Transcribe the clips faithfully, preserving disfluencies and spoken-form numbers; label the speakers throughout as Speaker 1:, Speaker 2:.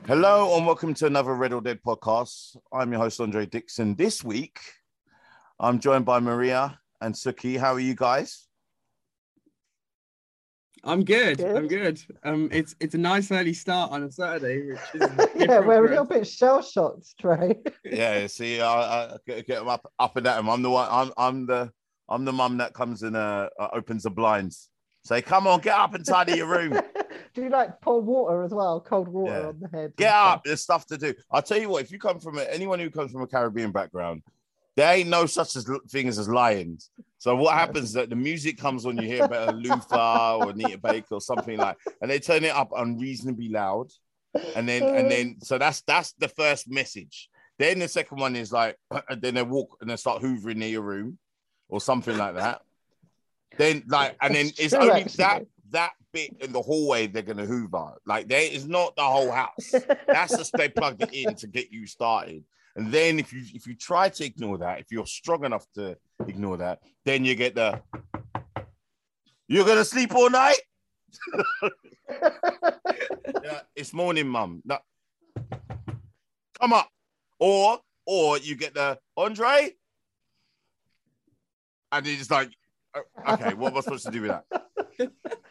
Speaker 1: Hello and welcome to another Red or Dead podcast. I'm your host, Andre Dixon. This week, I'm joined by Maria and Suki. How are you guys?
Speaker 2: I'm good.
Speaker 3: Good.
Speaker 2: I'm good. Um, it's it's a nice early start on a Saturday, which is
Speaker 3: yeah, we're a little bit shell shocked, Trey.
Speaker 1: Yeah, see, I, I get, get them up, up and at them. I'm the one. I'm I'm the I'm the mum that comes and uh, uh, opens the blinds. Say, come on, get up and tidy your room.
Speaker 3: Do you like pour water as well? Cold water
Speaker 1: Yeah.
Speaker 3: on the head.
Speaker 1: Get up. There's stuff to do. I'll tell you what. If you come from a, anyone who comes from a Caribbean background, there ain't no such as things as lions. So what happens is that the music comes on, you hear about a Luther or Anita Baker or something like, and they turn it up unreasonably loud, and then and then so that's that's the first message. Then the second one is like, and then they walk and they start hoovering near your room or something like that. Then like, and then
Speaker 3: It's
Speaker 1: it's
Speaker 3: true,
Speaker 1: only
Speaker 3: actually.
Speaker 1: that that bit in the hallway they're gonna hoover. Like there is not the whole house. That's just they plugged it in to get you started. And then if you if you try to ignore that, if you're strong enough to ignore that, then you get the you're gonna sleep all night. Yeah, it's morning, mum. No. Come up. Or or you get the Andre. And it's like, okay, what am I supposed to do with that?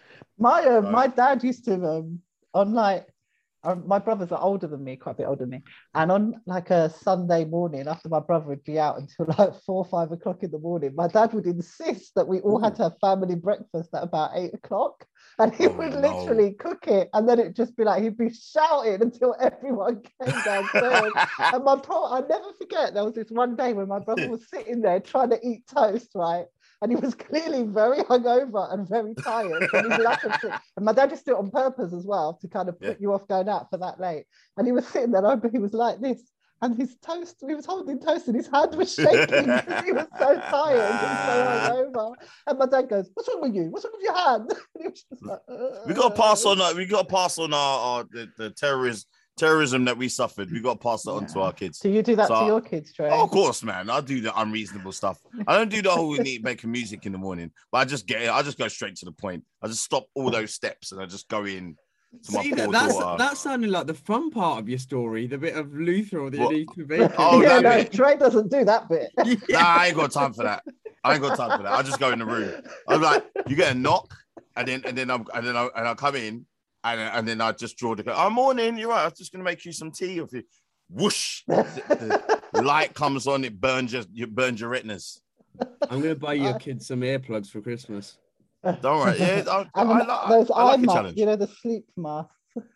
Speaker 3: My uh,
Speaker 1: Right.
Speaker 3: my dad used to um on like um, my brothers are older than me, quite a bit older than me, and on like a Sunday morning after my brother would be out until like four or five o'clock in the morning, my dad would insist that we all had to have family breakfast at about eight o'clock, and he
Speaker 1: Oh,
Speaker 3: would
Speaker 1: no.
Speaker 3: literally cook it, and then it'd just be like he'd be shouting until everyone came downstairs. And my poor, I never forget, there was this one day when my brother was sitting there trying to eat toast, right? And he was clearly very hungover and very tired. And, his lack of sleep. And my dad used to do it on purpose as well to kind of put
Speaker 1: Yeah.
Speaker 3: you off going out for that late. And he was sitting there, and he was like this. And his toast, he was holding toast and his hand was shaking because he was so tired and so hungover. And my dad goes, "What's wrong with you? What's wrong with your hand?" And he was just like,
Speaker 1: We got to pass on. Uh, we got to pass on our, our the, the terrorism terrorism that we suffered. We got to pass it on to our kids.
Speaker 3: Do you do that
Speaker 1: So-
Speaker 3: to your kids, Trey?
Speaker 1: Oh, of course, man. I do the unreasonable stuff. I don't do the whole need making music in the morning, but I just get it. I just go straight to the point. I just stop all those steps and I just go in to my
Speaker 2: See,
Speaker 1: poor
Speaker 2: that, that's
Speaker 1: daughter.
Speaker 2: that sounded like the fun part of your story, the bit of Luther or the
Speaker 1: What?
Speaker 2: Anita Baker.
Speaker 1: Oh,
Speaker 3: yeah,
Speaker 1: that
Speaker 3: no,
Speaker 1: bit.
Speaker 3: Trey doesn't do that bit.
Speaker 1: Nah, I ain't got time for that. I ain't got time for that. I just go in the room. I'm like, you get a knock, and then and then I'm and then I and I come in, and and then I just draw the. Oh, morning. You're right. I was just gonna make you some tea. Or if you, whoosh, the, the light comes on. It burns your you burns your retinas.
Speaker 2: I'm gonna buy your kids some earplugs for Christmas.
Speaker 1: Don't worry. Yeah, I, I,
Speaker 3: And
Speaker 1: I,
Speaker 3: the-
Speaker 1: like-
Speaker 3: those
Speaker 1: I like
Speaker 3: eye
Speaker 1: a
Speaker 3: masks,
Speaker 1: challenge.
Speaker 3: you know, the sleep masks.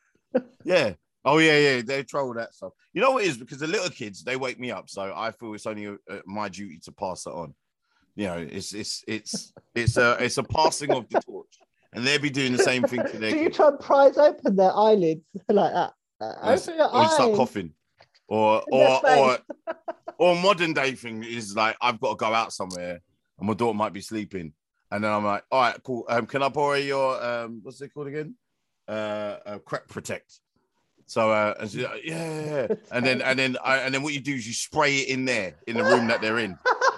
Speaker 1: Yeah. Oh yeah, yeah. They troll that stuff. You know what it is? Because the little kids, they wake me up, so I feel it's only uh, my duty to pass it on. You know, it's it's it's it's a it's a passing of the torch, and they'll be doing the same thing to their
Speaker 3: Do you
Speaker 1: kids.
Speaker 3: try and prise open their eyelids like that? Uh,
Speaker 1: Or
Speaker 3: open your
Speaker 1: or you start
Speaker 3: eyes.
Speaker 1: coughing, or
Speaker 3: In their
Speaker 1: or or
Speaker 3: face.
Speaker 1: or modern day thing is like I've got to go out somewhere, and my daughter might be sleeping, and then I'm like, all right, cool. Um, can I borrow your um, what's it called again? Uh, uh Crep Protect. So uh, and she's like, yeah, yeah, yeah. and then and then I, and then what you do is you spray it in there in the room that they're in.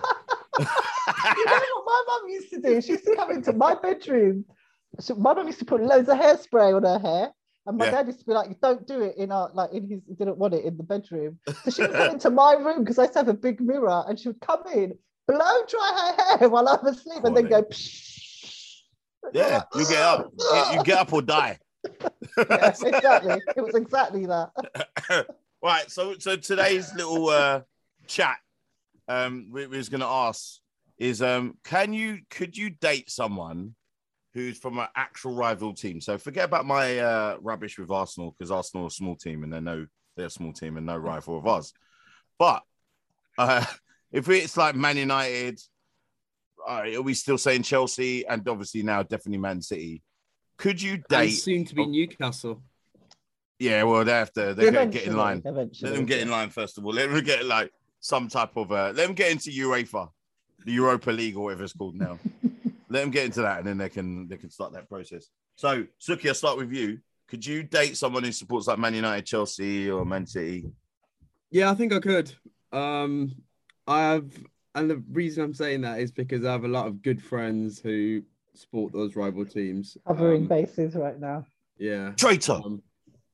Speaker 3: You know what my mum used to do? She used to come into my bedroom. So my mum used to put loads of hairspray on her hair. And my
Speaker 1: Yeah.
Speaker 3: dad used to be like, "Don't do it in our like in his." He didn't want it in the bedroom, so she would come into my room because I used to have a big mirror, and she would come in, blow dry her hair while I'm asleep, and then go. Psh.
Speaker 1: Yeah, you get up, you, you get up or die.
Speaker 3: Yeah, exactly. It was exactly that.
Speaker 1: Right. So so today's little uh, chat, um, we, we was gonna ask is um, can you could you date someone who's from an actual rival team? So forget about my uh, rubbish with Arsenal because Arsenal are a small team and they're no they're a small team and no rival of ours. But uh, if it's like Man United, uh, are we still saying Chelsea and obviously now definitely Man City? Could you
Speaker 2: And
Speaker 1: date?
Speaker 2: soon to be Newcastle.
Speaker 1: Yeah, well they have to. They gotta get in
Speaker 3: Eventually,
Speaker 1: line.
Speaker 3: Eventually,
Speaker 1: Let them get in
Speaker 3: yeah.
Speaker 1: line first of all. Let them get like some type of uh, let them get into UEFA, the Europa League or whatever it's called now. Let them get into that, and then they can they can start that process. So, Suki, I'll start with you. Could you date someone who supports like Man United, Chelsea, or Man City?
Speaker 2: Yeah, I think I could. Um, I have, and the reason I'm saying that is because I have a lot of good friends who support those rival teams.
Speaker 3: Covering
Speaker 2: Um,
Speaker 3: bases right now.
Speaker 2: yeah.
Speaker 1: Traitor.
Speaker 2: Um,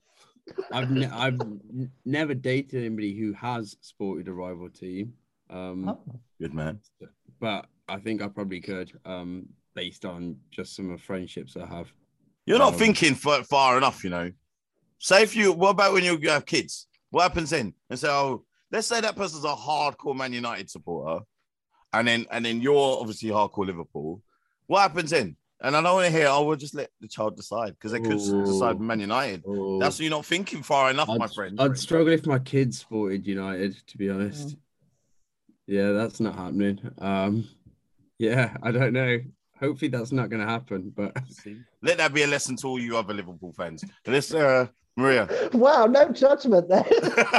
Speaker 2: I've ne- I've n- never dated anybody who has supported a rival team. Um,
Speaker 3: Oh,
Speaker 1: Good man.
Speaker 2: but I think I probably could, um, based on just some of the friendships I have.
Speaker 1: You're not
Speaker 2: Um,
Speaker 1: thinking far, far enough, you know. Say if you, what about when you have kids? What happens then? And say, oh, let's say that person's a hardcore Man United supporter, and then and then you're obviously hardcore Liverpool. What happens then? And I don't want to hear, oh, we'll just let the child decide because they could
Speaker 2: Ooh.
Speaker 1: decide Man United.
Speaker 2: oh,
Speaker 1: That's you're not thinking far enough,
Speaker 2: I'd,
Speaker 1: my friend.
Speaker 2: I'd struggle if my kids supported United, to be honest.
Speaker 3: Mm.
Speaker 2: Yeah, that's not happening. Um, yeah, I don't know. Hopefully that's not going to happen, but
Speaker 1: Let that be a lesson to all you other Liverpool fans. Let's, uh, Maria.
Speaker 3: wow, no judgment there.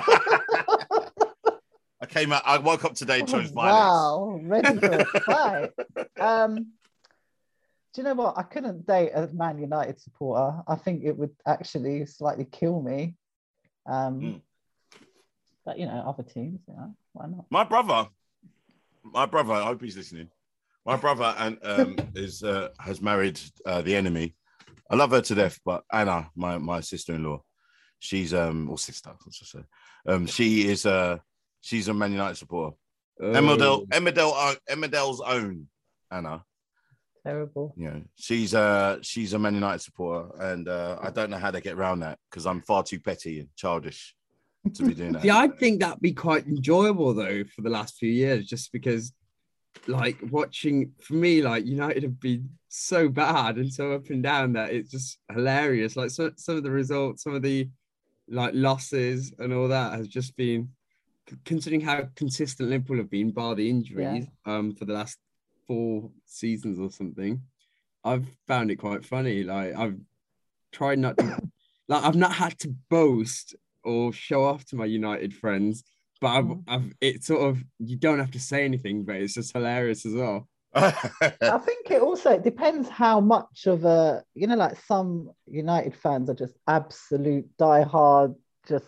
Speaker 1: I came out, I woke up today and chose violence.
Speaker 3: Wow, ready for a fight. Um, do you know what? I couldn't date a Man United supporter. I think it would actually slightly kill me. Um,
Speaker 1: Mm.
Speaker 3: But you know, other teams, you know, why not?
Speaker 1: My brother, my brother, I hope he's listening. My brother and um, is uh, has married uh, the enemy. I love her to death, but Anna, my my sister-in-law, she's um or sister, let's just say, um, she is uh she's a Man United supporter.
Speaker 2: Oh.
Speaker 1: Emmerdale, Emmerdale, Emmerdale's own Anna.
Speaker 3: Terrible.
Speaker 1: You know, she's uh she's a Man United supporter, and uh, I don't know how to get around that because I'm far too petty and childish to be doing that.
Speaker 2: See, I think that'd be quite enjoyable though for the last few years, just because, like, watching for me, like United have been so bad and so up and down that it's just hilarious. Like so, some of the results, some of the like losses and all that has just been, considering how consistent Liverpool have been, bar the injuries, yeah. um, for the last four seasons or something. I've found it quite funny. Like I've tried not to, like I've not had to boast or show off to my United friends, but I've, mm. I've, it's sort of, you don't have to say anything, but it's just hilarious as well.
Speaker 3: I think it also it depends how much of a, you know, like some United fans are just absolute diehard, just,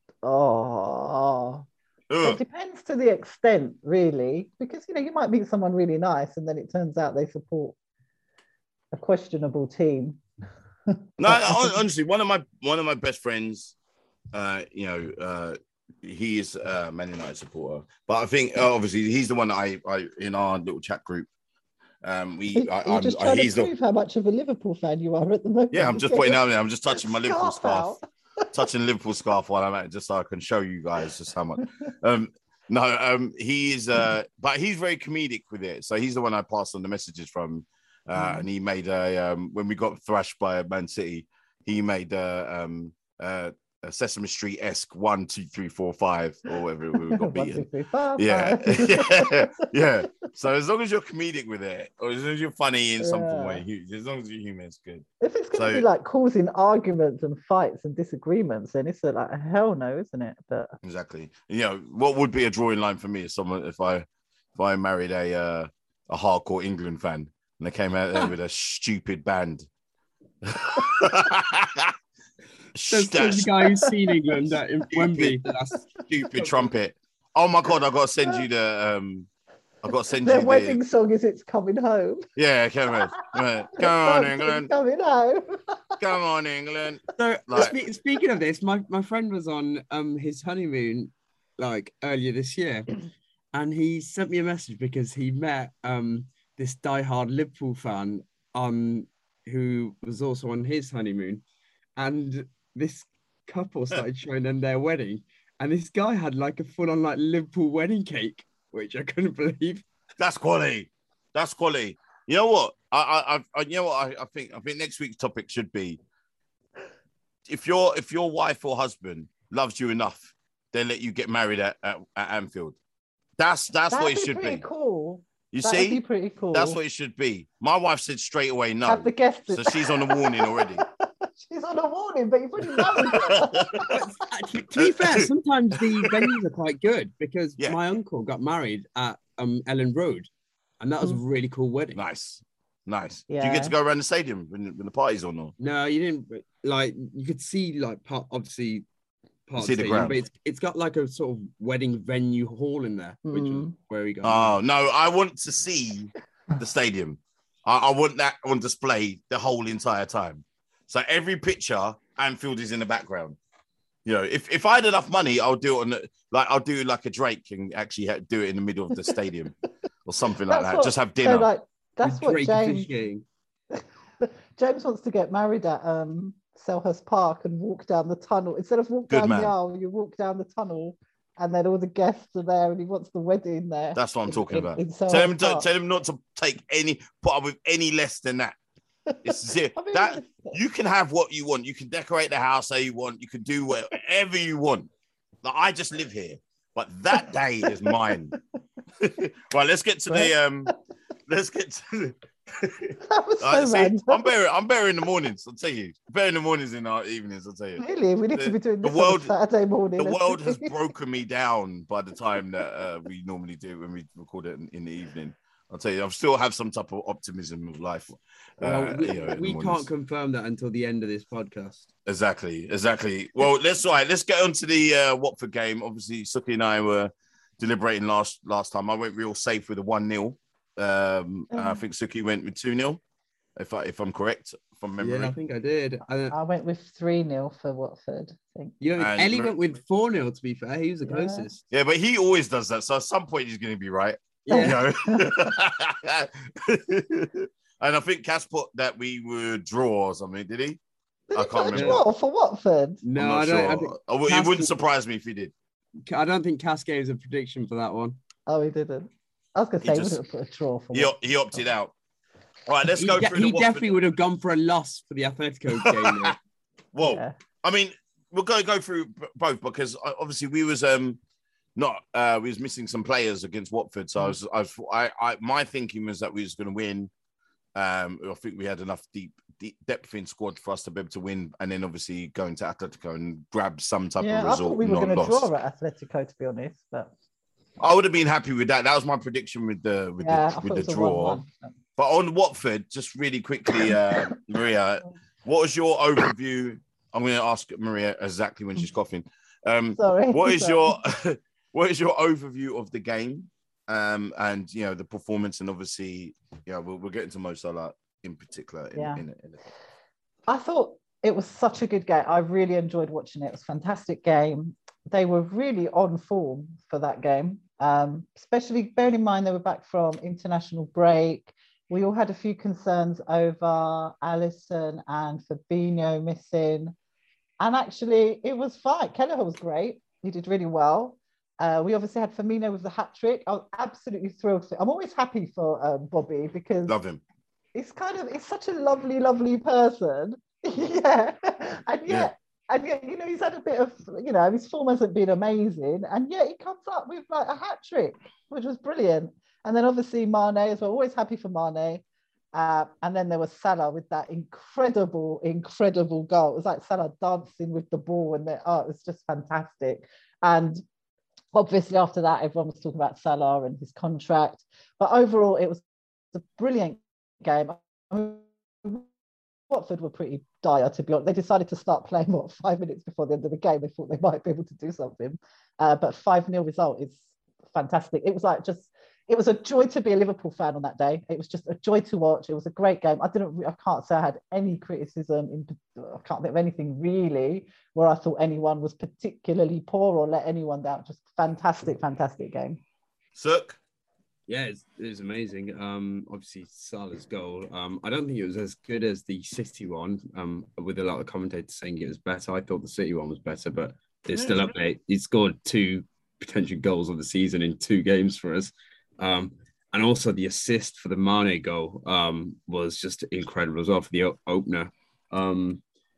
Speaker 3: oh, so it depends to the extent, really, because, you know, you might meet someone really nice and then it turns out they support a questionable team.
Speaker 1: No, honestly, one of my one of my best friends, uh, you know, uh, he is a Man United supporter, but I think uh, obviously he's the one that I, I in our little chat group. Um, we,
Speaker 3: You're
Speaker 1: I,
Speaker 3: just
Speaker 1: I'm,
Speaker 3: trying
Speaker 1: he's
Speaker 3: to prove
Speaker 1: the,
Speaker 3: how much of a Liverpool fan you are at the moment.
Speaker 1: Yeah, I'm just putting out there. I'm just touching my Liverpool
Speaker 3: scarf,
Speaker 1: scarf, touching Liverpool scarf while I'm at it, just so I can show you guys just how much. Um, no, um, he is, uh, but he's very comedic with it. So he's the one I passed on the messages from, uh, mm. and he made a um, when we got thrashed by Man City, he made uh, um, uh, a Sesame Street-esque one, two, three, four, five, or whatever we got beaten. One, two, three, five, yeah. yeah, yeah. So as long as you're comedic with it, or as long as you're funny in yeah. some way, as long as your humor is good.
Speaker 3: If it's going
Speaker 1: so,
Speaker 3: to be like causing arguments and fights and disagreements, then it's a, like a hell no, isn't it? But
Speaker 1: exactly. You know, what would be a drawing line for me is someone if I if I married a uh, a hardcore England fan and they came out there with a stupid band.
Speaker 2: That's the guy who's seen England at Wembley.
Speaker 1: Stupid trumpet. Oh my god! I got to send you the. Um, I got to send
Speaker 3: Their
Speaker 1: you.
Speaker 3: Their wedding
Speaker 1: the...
Speaker 3: song is "It's Coming Home."
Speaker 1: Yeah, come on, come on, England.
Speaker 3: Coming home.
Speaker 1: Come on, England.
Speaker 2: So like... spe- speaking of this, my, my friend was on um his honeymoon like earlier this year, and he sent me a message because he met um this diehard Liverpool fan on who was also on his honeymoon, and this couple started showing them their wedding, and this guy had like a full-on like Liverpool wedding cake, which I couldn't believe.
Speaker 1: That's quality. That's quality. You know what? I, I, I you know what? I, I think, I think next week's topic should be: if your, if your wife or husband loves you enough, they let you get married at, at, at Anfield. That's that's
Speaker 3: That'd
Speaker 1: what it
Speaker 3: be
Speaker 1: should
Speaker 3: pretty
Speaker 1: be.
Speaker 3: Cool.
Speaker 1: You
Speaker 3: That'd
Speaker 1: see,
Speaker 3: be pretty cool.
Speaker 1: That's what it should be. My wife said straight away no.
Speaker 3: Have the guests.
Speaker 1: So she's on a warning already.
Speaker 3: She's on a warning, but you've already married.
Speaker 2: To be fair, sometimes the venues are quite good because
Speaker 1: yeah.
Speaker 2: my uncle got married at um, Ellen Road, and that was mm. a really cool wedding.
Speaker 1: Nice, nice.
Speaker 3: Yeah.
Speaker 1: Do you get to go around the stadium when, when the party's on? Or?
Speaker 2: No, you didn't. Like you could see, like part obviously part
Speaker 1: see
Speaker 2: of the,
Speaker 1: the
Speaker 2: stadium,
Speaker 1: ground.
Speaker 2: but it's it's got like a sort of wedding venue hall in there,
Speaker 3: mm.
Speaker 2: which is where we go.
Speaker 1: Oh no, I want to see the stadium. I, I want that on display the whole entire time. So every picture, Anfield is in the background. You know, if, if I had enough money, I'll do it on the, like I'll do like a Drake and actually ha- do it in the middle of the stadium or something like
Speaker 3: That's
Speaker 1: that.
Speaker 3: what-
Speaker 1: Just have
Speaker 3: So
Speaker 1: dinner.
Speaker 3: like that's
Speaker 2: With
Speaker 3: what
Speaker 2: Drake
Speaker 3: James
Speaker 2: officiating.
Speaker 3: James wants to get married at um Selhurst Park and walk down the tunnel. Instead of walk
Speaker 1: Good
Speaker 3: down
Speaker 1: man.
Speaker 3: the aisle, you walk down the tunnel, and then all the guests are there, and he wants the wedding there.
Speaker 1: That's what I'm
Speaker 3: in-
Speaker 1: talking
Speaker 3: in-
Speaker 1: about.
Speaker 3: in
Speaker 1: Tell
Speaker 3: Selhurst
Speaker 1: him, to,
Speaker 3: Park.
Speaker 1: tell him not to take any, put up with any less than that. It's zero.
Speaker 3: I mean,
Speaker 1: that
Speaker 3: listen.
Speaker 1: you can have what you want. You can decorate the house how you want. You can do whatever you want. Like, I just live here, but that day is mine. Right, let's get to the um. Let's get to. The,
Speaker 3: That was so
Speaker 1: Uh, see,
Speaker 3: random.
Speaker 1: I'm better. I'm better in the mornings. I'll tell you. Better in the mornings than our evenings. I'll tell you.
Speaker 3: Really, we need
Speaker 1: the-
Speaker 3: to be doing
Speaker 1: the
Speaker 3: this
Speaker 1: world-
Speaker 3: on a Saturday morning.
Speaker 1: The
Speaker 3: let's
Speaker 1: world
Speaker 3: do
Speaker 1: has
Speaker 3: it.
Speaker 1: broken me down by the time that uh, we normally do when we record it in, in the evening. I'll tell you, I still have some type of optimism of life. Uh,
Speaker 2: Well, we,
Speaker 1: you know, in the
Speaker 2: we
Speaker 1: mornings.
Speaker 2: can't confirm that until the end of this podcast.
Speaker 1: Exactly, exactly. Well, let's all right. Let's get on to the uh, Watford game. Obviously, Suki and I were deliberating last last time. I went real safe with a one nil. Um, and I
Speaker 3: Mm.
Speaker 1: think Suki went with two nil. If I if I'm correct from memory.
Speaker 2: Yeah, I think I did. I,
Speaker 3: I went with three nil for Watford. I think.
Speaker 2: you know,
Speaker 1: And
Speaker 2: Ellie
Speaker 1: Mar-
Speaker 2: went with four nil, to be fair. He was the
Speaker 3: Yeah.
Speaker 2: closest.
Speaker 1: Yeah, but he always does that. So at some point he's going to be right.
Speaker 2: Yeah.
Speaker 1: You know? And I think Cass put that we would draw or something, did he?
Speaker 3: Did
Speaker 1: I
Speaker 3: he
Speaker 1: can't
Speaker 3: put a
Speaker 1: remember.
Speaker 3: draw for Watford?
Speaker 2: No,
Speaker 1: I'm not
Speaker 2: I don't.
Speaker 1: sure.
Speaker 2: I, think,
Speaker 1: I w- it
Speaker 2: Cass-
Speaker 1: wouldn't surprise me if he did.
Speaker 2: I don't think Cass gave us a prediction for that one.
Speaker 3: Oh, he didn't. I was going to
Speaker 1: He
Speaker 3: say
Speaker 1: just-
Speaker 3: he wouldn't put a draw for
Speaker 1: He,
Speaker 3: Watford.
Speaker 1: he opted out. All right, let's
Speaker 2: he
Speaker 1: go
Speaker 2: de-
Speaker 1: through
Speaker 2: he
Speaker 1: the Watford.
Speaker 2: definitely would have gone for a loss for the Atletico game. though.
Speaker 1: Well,
Speaker 3: Yeah.
Speaker 1: I mean, we'll go go through b- both because uh, obviously we was um not uh we was missing some players against Watford, so I was I was I, I my thinking was that we was going to win. Um, I think we had enough deep, deep depth in squad for us to be able to win, and then obviously go into Atletico and grab some type
Speaker 3: Yeah,
Speaker 1: of
Speaker 3: I
Speaker 1: result.
Speaker 3: thought we were
Speaker 1: not
Speaker 3: going to
Speaker 1: loss.
Speaker 3: draw at Atletico, to be honest. But
Speaker 1: I would have been happy with that. That was my prediction with the with
Speaker 3: yeah, I
Speaker 1: the
Speaker 3: thought
Speaker 1: with
Speaker 3: it
Speaker 1: the
Speaker 3: was a
Speaker 1: draw.
Speaker 3: one-one.
Speaker 1: But on Watford, just really quickly, uh, Maria, what was your overview? I'm going to ask Maria exactly when she's coughing. Um,
Speaker 3: Sorry.
Speaker 1: what is
Speaker 3: Sorry.
Speaker 1: your what is your overview of the game, um, and you know the performance, and obviously, yeah, we'll, we'll get into Mo Salah in particular. In,
Speaker 3: Yeah.
Speaker 1: in, in, in
Speaker 3: I thought it was such a good game. I really enjoyed watching it. It was a fantastic game. They were really on form for that game, um, especially bearing in mind they were back from international break. We all had a few concerns over Alisson and Fabinho missing. And actually, it was fine. Kelleher was great. He did really well. Uh, we obviously had Firmino with the hat trick. I was absolutely thrilled. For, I'm always happy for um, Bobby because
Speaker 1: love him.
Speaker 3: it's kind of it's such a lovely, lovely person. yeah, and yet,
Speaker 1: Yeah.
Speaker 3: and yet, you know, he's had a bit of, you know, his form hasn't been amazing, and yet he comes up with like a hat trick, which was brilliant. And then obviously Mane as well. Always happy for Mane. Uh, and then there was Salah with that incredible, incredible goal. It was like Salah dancing with the ball, and oh, it was just fantastic. And obviously after that, everyone was talking about Salah and his contract. But overall, it was a brilliant game. I mean, Watford were pretty dire, to be honest. They decided to start playing, what, five minutes before the end of the game. They thought they might be able to do something. Uh, but five nil result is fantastic. It was like just, it was a joy to be a Liverpool fan on that day. It was just a joy to watch. It was a great game. I didn't, I can't say I had any criticism. In, I can't think of anything really where I thought anyone was particularly poor or let anyone down. Just fantastic, fantastic game.
Speaker 1: Sook?
Speaker 2: Yeah, it's, it was amazing. Um, obviously Salah's goal. Um, I don't think it was as good as the City one. Um, with a lot of commentators saying it was better. I thought the City one was better, but it's
Speaker 1: Yeah,
Speaker 2: still
Speaker 1: it's
Speaker 2: up there. He scored two potential goals of the season in two games for us. Um, and also the assist for the Mane goal um, was just incredible as well for the o- opener. Um,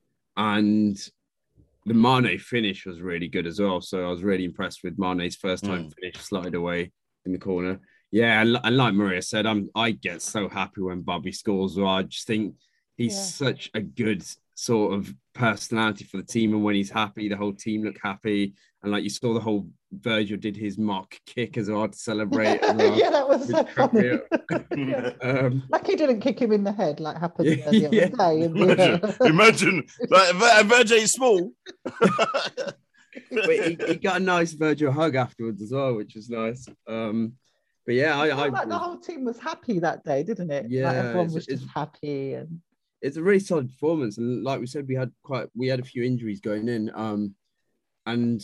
Speaker 2: and the Mane finish was really good as well. So I was really impressed with Mane's first time
Speaker 1: Mm.
Speaker 2: finish, slotted away in the corner. Yeah, and, and like Maria said, I'm I get so happy when Bobby scores. Well, I just think he's
Speaker 3: Yeah.
Speaker 2: such a good sort of personality for the team, and when he's happy, the whole team look happy. And like you saw, the whole Virgil did his mock kick as well to celebrate. As well.
Speaker 3: yeah, that was so
Speaker 2: Which cracked me
Speaker 3: funny.
Speaker 2: up. Um,
Speaker 3: Like he didn't kick him in the head like happened uh, the other
Speaker 2: Yeah.
Speaker 3: day. in the,
Speaker 1: Imagine,
Speaker 3: uh,
Speaker 1: imagine, like Vir- Virgil is small.
Speaker 2: but he, he got a nice Virgil hug afterwards as well, which was nice. Um, but yeah, I,
Speaker 3: it
Speaker 2: I
Speaker 3: felt like the whole team was happy that day, didn't it?
Speaker 2: Yeah,
Speaker 3: like everyone
Speaker 2: it's-
Speaker 3: was just
Speaker 2: it's-
Speaker 3: happy and
Speaker 2: it's a really solid performance. And like we said, we had quite we had a few injuries going in. Um, and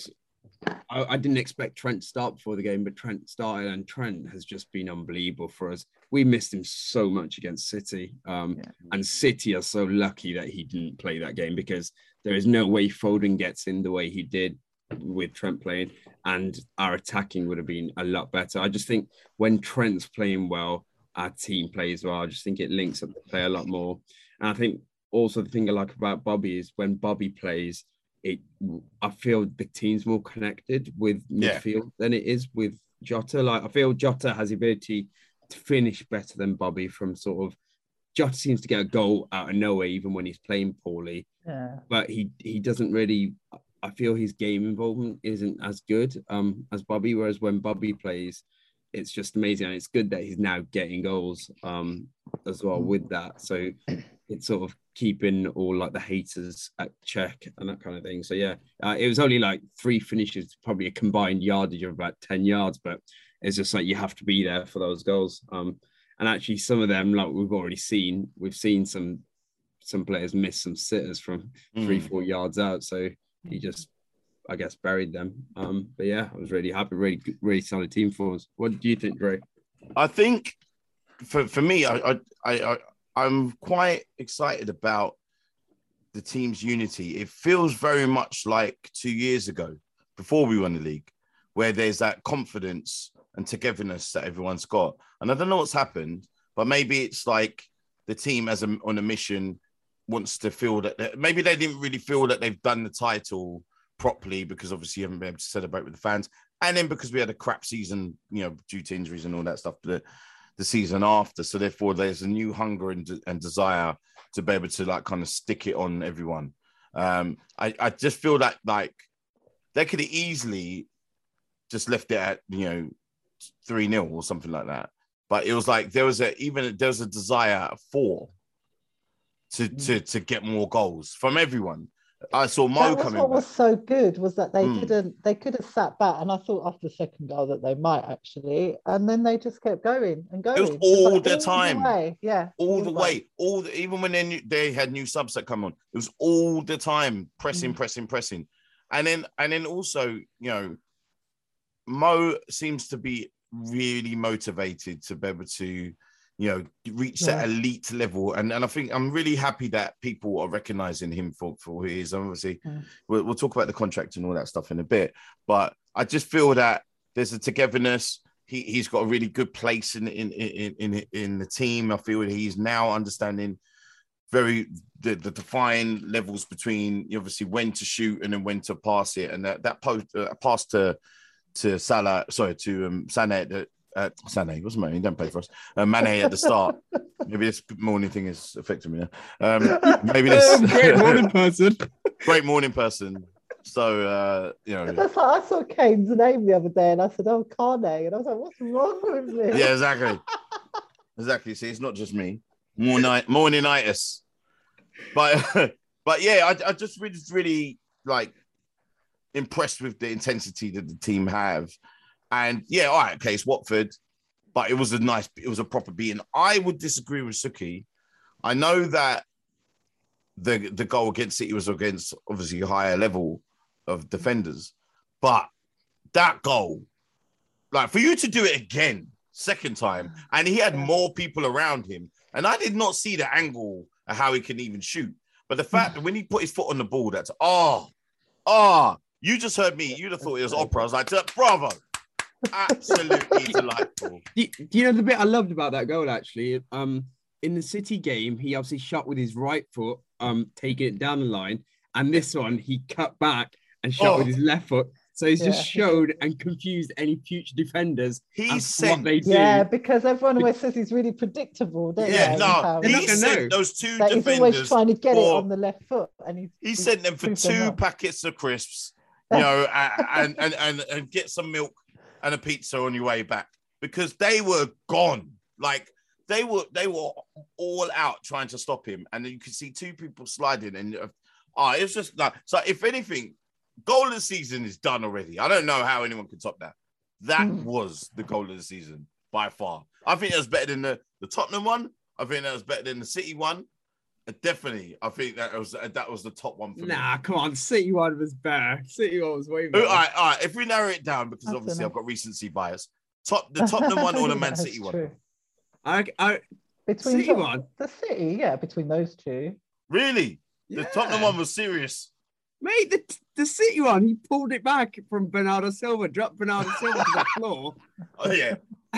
Speaker 2: I, I didn't expect Trent to start before the game, but Trent started, and Trent has just been unbelievable for us. We missed him so much against City, um,
Speaker 3: Yeah.
Speaker 2: and City are so lucky that he didn't play that game, because there is no way Foden gets in the way he did with Trent playing, and our attacking would have been a lot better. I just think when Trent's playing well, our team plays well. I just think it links up the play a lot more. And I think also the thing I like about Bobby is when Bobby plays, it I feel the team's more connected with midfield yeah. than it is with Jota. Like I feel Jota has the ability to finish better than Bobby from sort of Jota seems to get a goal out of nowhere even when he's playing poorly.
Speaker 3: Yeah.
Speaker 2: But he he doesn't really I feel his game involvement isn't as good um as Bobby, whereas when Bobby plays, it's just amazing. And it's good that he's now getting goals um as well with that. So it's sort of keeping all like the haters at check and that kind of thing. So yeah, uh, it was only like three finishes, probably a combined yardage of about ten yards, but it's just like you have to be there for those goals. Um, and actually some of them, like we've already seen, we've seen some some players miss some sitters from mm. three, four yards out. So he just, I guess, buried them. Um, but yeah, I was really happy, really, really solid team for us. What do you think, Dre?
Speaker 1: I think for for me, I I I. I'm quite excited about the team's unity. It feels very much like two years ago, before we won the league, where there's that confidence and togetherness that everyone's got. And I don't know what's happened, but maybe it's like the team as a, on a mission wants to feel that they, maybe they didn't really feel that they've done the title properly because obviously you haven't been able to celebrate with the fans. And then because we had a crap season, you know, due to injuries and all that stuff, the, the season after. So therefore there's a new hunger and, and desire to be able to like kind of stick it on everyone. Um, I, I just feel that like they could have easily just left it at, you know, three nil or something like that. But it was like there was a even there was a desire for to to to get more goals from everyone. I saw Mo
Speaker 3: that was
Speaker 1: coming
Speaker 3: what
Speaker 1: back.
Speaker 3: was so good was that they
Speaker 1: Mm.
Speaker 3: didn't they could have sat back, and I thought after the second goal that they might actually, and then they just kept going and going.
Speaker 1: It was all
Speaker 3: like
Speaker 1: the
Speaker 3: all
Speaker 1: time,
Speaker 3: the way. yeah,
Speaker 1: all the way, all the, even when they knew, they had new subs that come on, it was all the time pressing,
Speaker 3: Mm.
Speaker 1: pressing, pressing, and then and then also you know, Mo seems to be really motivated to be able to, you know, reach
Speaker 3: Yeah.
Speaker 1: that elite level. And, and I think I'm really happy that people are recognizing him for, for who he is. Obviously,
Speaker 3: Mm.
Speaker 1: we'll, we'll talk about the contract and all that stuff in a bit. But I just feel that there's a togetherness. He, he's got a really good place in, in, in, in, in the team. I feel that he's now understanding very the, the defined levels between obviously when to shoot and then when to pass it. And that, that post, uh, pass to, to Salah, sorry, to um, Sané, the, Uh, Sané, wasn't it? He didn't play for us. Uh, Mane at the start. Maybe this morning thing is affecting me. Um, maybe this
Speaker 2: great morning person.
Speaker 1: Great morning person. So uh, you know,
Speaker 3: That's like I saw Kane's name the other day, and I said, "Oh, Kane," and I was like, "What's wrong with me?"
Speaker 1: Yeah, exactly, exactly. See, it's not just me. More night, morningitis. But but yeah, I, I just really, really like impressed with the intensity that the team have. And yeah, all right, okay, it's Watford, but it was a nice, it was a proper beating. I would disagree with Suki. I know that the the goal against City was against obviously a higher level of defenders, but that goal, like for you to do it again, second time, and he had more people around him, and I did not see the angle of how he can even shoot. But the fact that when he put his foot on the ball, that's oh, oh, you just heard me. You'd have thought it was opera. I was like, bravo. Absolutely delightful.
Speaker 2: Do, do you know the bit I loved about that goal actually? Um, in the City game, he obviously shot with his right foot, um, taking it down the line, and this one he cut back and shot
Speaker 1: Oh.
Speaker 2: with his left foot. So he's
Speaker 3: Yeah.
Speaker 2: just showed and confused any future defenders.
Speaker 1: He
Speaker 2: as to
Speaker 1: sent-
Speaker 2: what they do.
Speaker 3: Yeah, because everyone always says he's really predictable, don't
Speaker 1: Yeah,
Speaker 3: they?
Speaker 1: no,
Speaker 3: How-
Speaker 2: They're not
Speaker 1: he
Speaker 2: gonna
Speaker 1: sent
Speaker 2: know.
Speaker 1: those two
Speaker 3: that he's
Speaker 1: defenders.
Speaker 3: always trying to get it
Speaker 1: for-
Speaker 3: on the left foot, and he's,
Speaker 1: He sent them for
Speaker 3: proved them
Speaker 1: two
Speaker 3: wrong.
Speaker 1: packets of crisps, you know, and, and and and get some milk and a pizza on your way back because they were gone. Like they were, they were all out trying to stop him, and then you could see two people sliding, and uh, oh, it was just like so. If anything, goal of the season is done already. I don't know how anyone could top that. That
Speaker 3: Mm.
Speaker 1: was the goal of the season by far. I think that was better than the, the Tottenham one. I think that was better than the City one. Definitely, I think that was that was the top one for
Speaker 2: Nah,
Speaker 1: me.
Speaker 2: come on. City one was better. City one was way
Speaker 1: All
Speaker 2: better.
Speaker 1: right, all right. If we narrow it down, because
Speaker 3: I
Speaker 1: obviously
Speaker 3: dunno.
Speaker 1: I've got recency bias. Top the Tottenham one or the Man
Speaker 3: That's
Speaker 1: City one?
Speaker 3: true.
Speaker 2: I, I,
Speaker 3: Between
Speaker 2: City
Speaker 3: Tot-
Speaker 2: one?
Speaker 3: the City, yeah, between those two.
Speaker 1: Really? The
Speaker 2: Yeah.
Speaker 1: Tottenham one was serious.
Speaker 2: Mate, the, the City one, he pulled it back from Bernardo Silva, dropped Bernardo Silva to the floor.
Speaker 1: Oh yeah.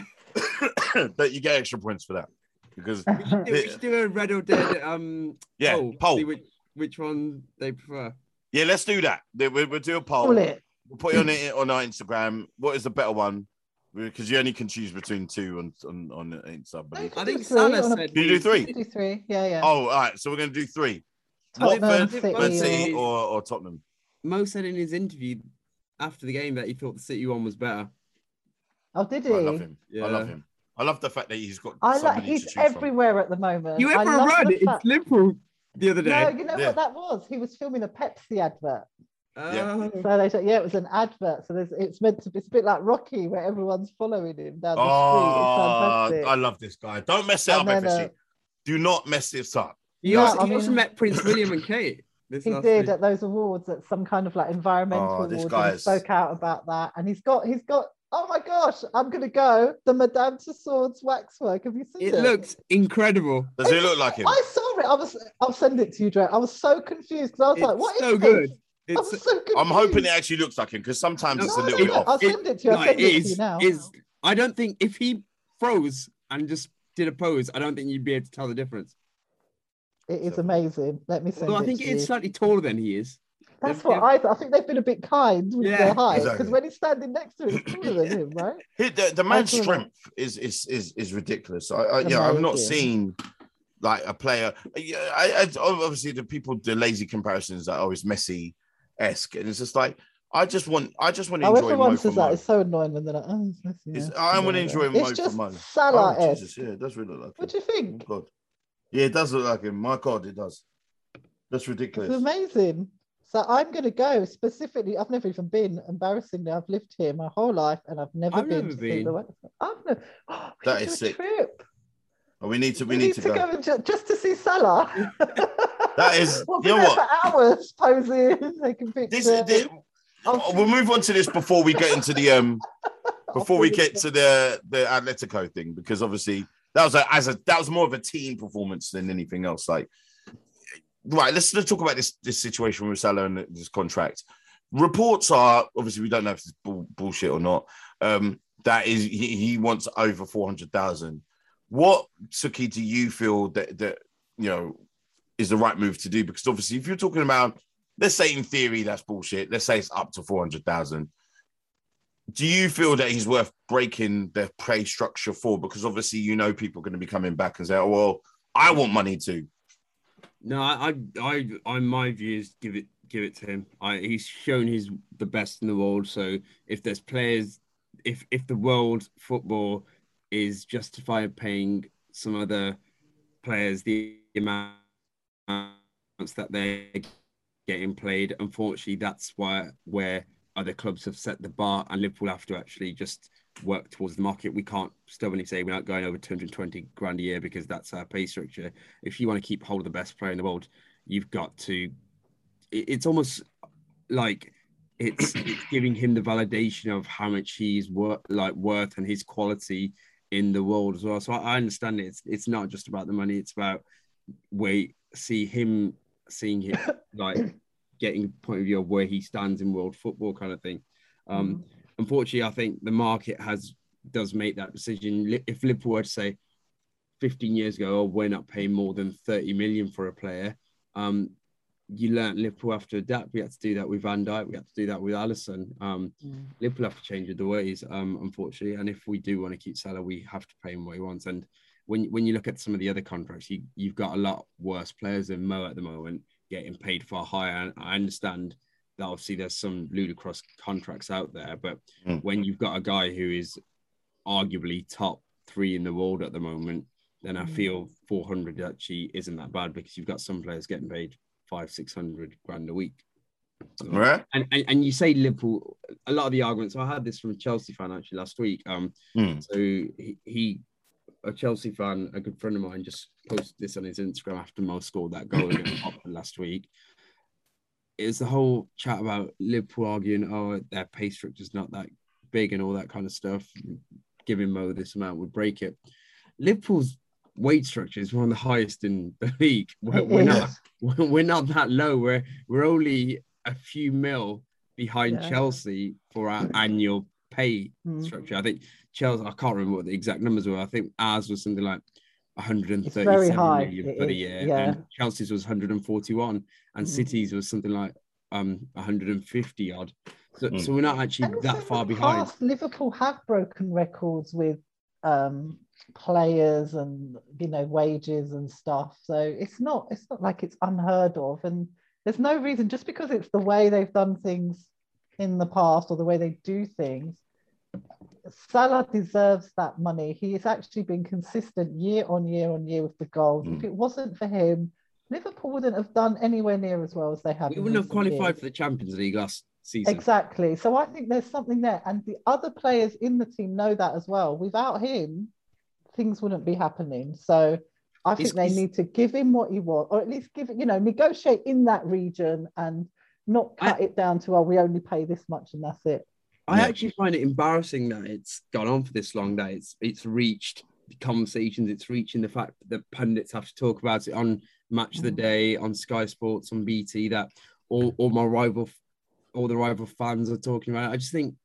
Speaker 1: But you get extra points for that because
Speaker 2: We should do, we should do a red or dead um,
Speaker 1: yeah,
Speaker 2: poll.
Speaker 1: poll.
Speaker 2: See which, which one they prefer.
Speaker 1: Yeah, let's do that. We'll, we'll do a poll.
Speaker 3: Pull it.
Speaker 1: We'll put it on it on our Instagram. What is the better one? Because you only can choose between two on on on Insta, I believe.
Speaker 2: I think
Speaker 3: Do three
Speaker 2: Salah
Speaker 3: on a-
Speaker 2: said...
Speaker 1: Can you do three?
Speaker 3: Do three, yeah, yeah.
Speaker 1: Oh, all right. So we're gonna do three.
Speaker 3: Tottenham,
Speaker 1: Watford,
Speaker 3: City,
Speaker 1: Man City,
Speaker 2: or-
Speaker 1: or or Tottenham.
Speaker 2: Mo said in his interview after the game that he thought the City one was better.
Speaker 3: Oh, did he?
Speaker 1: I love him. I love
Speaker 2: Yeah.
Speaker 1: him. I love the fact that he's got.
Speaker 3: I
Speaker 1: somebody
Speaker 3: like.
Speaker 1: to
Speaker 3: He's
Speaker 1: choose from.
Speaker 3: everywhere at the moment.
Speaker 2: You
Speaker 3: I
Speaker 2: went for a
Speaker 3: love
Speaker 2: run.
Speaker 3: the
Speaker 2: It's
Speaker 3: fact-
Speaker 2: Liverpool the other
Speaker 3: No,
Speaker 2: day.
Speaker 3: you know
Speaker 1: Yeah.
Speaker 3: what that was? He was filming a Pepsi advert.
Speaker 2: Uh,
Speaker 3: So they said, yeah, it was an advert. So there's, it's meant to be. It's a bit like Rocky, where everyone's following him down the
Speaker 1: Oh,
Speaker 3: street. It's fantastic.
Speaker 1: I love this guy. Don't mess it
Speaker 3: And
Speaker 1: up,
Speaker 3: then,
Speaker 1: F S G.
Speaker 3: uh,
Speaker 1: Do not mess this up.
Speaker 2: he
Speaker 3: Yeah,
Speaker 2: also,
Speaker 3: I
Speaker 2: he also
Speaker 3: mean-
Speaker 2: met Prince William and Kate. This
Speaker 3: He
Speaker 2: last
Speaker 3: did
Speaker 2: week.
Speaker 3: at those awards, at some kind of like environmental
Speaker 1: Oh, this
Speaker 3: awards,
Speaker 1: guy
Speaker 3: and he
Speaker 1: is-
Speaker 3: spoke out about that. And he's got, he's got. Oh my gosh, I'm gonna go the Madame Tussauds waxwork. Have you seen it?
Speaker 2: It looked incredible.
Speaker 1: Does it look like him?
Speaker 3: I saw it. I was. I'll send it to you, Dre. I was so confused because I was
Speaker 2: It's
Speaker 3: like, "What is
Speaker 2: so
Speaker 3: this?"
Speaker 2: good.
Speaker 3: I was
Speaker 2: It's
Speaker 3: so confused.
Speaker 1: I'm hoping it actually looks like him because sometimes
Speaker 2: No,
Speaker 1: it's a
Speaker 3: No,
Speaker 1: little
Speaker 3: no,
Speaker 1: bit
Speaker 3: no,
Speaker 1: off.
Speaker 3: I'll send it to you. I'll
Speaker 2: no,
Speaker 3: send
Speaker 2: it
Speaker 3: it to
Speaker 2: is.
Speaker 3: you now.
Speaker 2: Is I don't think if he froze and just did a pose, I don't think you'd be able to tell the difference.
Speaker 3: It is
Speaker 1: So-
Speaker 3: amazing. Let me send
Speaker 2: Although I
Speaker 3: it
Speaker 2: think
Speaker 3: to
Speaker 2: it
Speaker 3: you.
Speaker 2: is slightly taller than he is.
Speaker 3: That's
Speaker 2: Yeah.
Speaker 3: what I thought. I think they've been a bit kind with
Speaker 2: Yeah,
Speaker 3: their height because
Speaker 1: exactly.
Speaker 3: when he's standing next to him, he's taller than him, right?
Speaker 1: He- The, the man's
Speaker 3: saw that.
Speaker 1: strength is is is is ridiculous. I, I yeah, I've not
Speaker 3: Amazing.
Speaker 1: seen like a player. Yeah, I, I obviously the people the lazy comparisons that oh it's Messi esque, and it's just like I just want I just want to
Speaker 3: Oh,
Speaker 1: enjoy
Speaker 3: everyone
Speaker 1: Mo for
Speaker 3: says that.
Speaker 1: Mo.
Speaker 3: It's so annoying when they're like, "Oh, it's Messi."
Speaker 1: It's-
Speaker 3: yeah."
Speaker 1: I want to
Speaker 3: Yeah,
Speaker 1: enjoy
Speaker 3: yeah.
Speaker 1: Mo
Speaker 3: It's
Speaker 1: for
Speaker 3: just
Speaker 1: Mo.
Speaker 3: Salah
Speaker 1: Oh,
Speaker 3: esque.
Speaker 1: Jesus, yeah, it does really look like
Speaker 3: What
Speaker 1: him.
Speaker 3: do you think?
Speaker 1: Oh, God. Yeah, it does look like him. My God, it does. That's
Speaker 3: It's
Speaker 1: ridiculous.
Speaker 3: amazing. So I'm going to go specifically. I've never even been. Embarrassingly, I've lived here my whole life, and I've never
Speaker 2: I've
Speaker 3: been.
Speaker 2: never
Speaker 3: to see
Speaker 2: been.
Speaker 3: the wax- I've never. Oh, we
Speaker 1: That
Speaker 3: should
Speaker 1: is
Speaker 3: do a
Speaker 1: sick.
Speaker 3: trip.
Speaker 1: Oh, we need to. We
Speaker 3: We
Speaker 1: need to go.
Speaker 3: and ju- just to see Salah.
Speaker 1: That is-
Speaker 3: We'll be
Speaker 1: you know
Speaker 3: there
Speaker 1: what?
Speaker 3: for hours posing, taking pictures.
Speaker 1: This, this,
Speaker 3: I'll
Speaker 1: we'll move on to this before we get into the um before we
Speaker 3: finish
Speaker 1: get to the the Atletico thing because obviously that was a, as a that was more of a team performance than anything else. Like, right, let's let's talk about this this situation with Salah and this contract. Reports are obviously we don't know if it's bull, bullshit or not. Um, that is he, he wants over four hundred thousand. What Suki do you feel that that you know is the right move to do? Because obviously if you're talking about let's say in theory that's bullshit. Let's say it's up to four hundred thousand. Do you feel that he's worth breaking the pay structure for? Because obviously, you know, people are going to be coming back and say, oh, well, I want money too.
Speaker 2: No, I, I, I, my view is give it, give it to him. I, he's shown he's the best in the world. So if there's players, if if the world football is justified paying some other players the amounts that they're getting played, unfortunately, that's why where other clubs have set the bar, and Liverpool have to actually just work towards the market. We can't stubbornly say we're not going over two hundred twenty grand a year because that's our pay structure. If you want to keep hold of the best player in the world, you've got to. It's almost like it's, it's giving him the validation of how much he's worth, like worth, and his quality in the world as well. So I understand it. It's it's not just about the money. It's about wait, see him, seeing him like. Getting a point of view of where he stands in world football kind of thing. Um,
Speaker 3: Mm.
Speaker 2: Unfortunately, I think the market has does make that decision. If Liverpool were to say fifteen years ago, oh, we're not paying more than thirty million for a player, um, you learnt Liverpool have to adapt. We had to do that with Van Dijk. We had to do that with Alisson. Um,
Speaker 3: Mm.
Speaker 2: Liverpool have to change the ways, um, unfortunately. And if we do want to keep Salah, we have to pay him what he wants. And when when you look at some of the other contracts, you, you've got a lot worse players than Mo at the moment, getting paid far higher. And I understand that obviously there's some ludicrous contracts out there, but
Speaker 1: Mm.
Speaker 2: when you've got a guy who is arguably top three in the world at the moment, then I
Speaker 3: Mm.
Speaker 2: feel four hundred actually isn't that bad because you've got some players getting paid five, six hundred grand a week. So-
Speaker 1: Right?
Speaker 2: and, and and you say Liverpool, a lot of the arguments. I had this from a Chelsea fan actually last week. Um,
Speaker 1: Mm.
Speaker 2: so he, he a Chelsea fan, a good friend of mine, just posted this on his Instagram after Mo scored that goal against Watford last week. It was the whole chat about Liverpool arguing, oh, their pay structure's not that big and all that kind of stuff. Giving Mo this amount would break it. Liverpool's wage structure is one of the highest in the league. We're, we're not we're not that low. We're we're only a few mil behind yeah. Chelsea for our annual pay mm. structure. I think Chelsea, I can't remember what the exact numbers were. I think ours was something like one hundred thirty-seven million for the year,
Speaker 3: yeah.
Speaker 2: and Chelsea's was one hundred forty-one, and mm. City's was something like um one hundred fifty odd. So, mm. so we're not actually that far behind.
Speaker 3: Past, Liverpool have broken records with um players and you know wages and stuff. So it's not it's not like it's unheard of, and there's no reason just because it's the way they've done things in the past or the way they do things. Salah deserves that money. He has actually been consistent year on year on year with the goals. Mm. If it wasn't for him, Liverpool wouldn't have done anywhere near as well as they have.
Speaker 2: We wouldn't have qualified years. for the Champions League last season.
Speaker 3: Exactly. So I think there's something there. And the other players in the team know that as well. Without him, things wouldn't be happening. So I think it's, they it's... need to give him what he wants, or at least give it, you know, negotiate in that region and not cut I... it down to, oh, we only pay this much and that's it.
Speaker 2: I yeah. actually find it embarrassing that it's gone on for this long, that it's it's reached conversations, it's reaching the fact that pundits have to talk about it on Match of the Day, on Sky Sports, on B T, that all, all my rival, all the rival fans are talking about it. I just think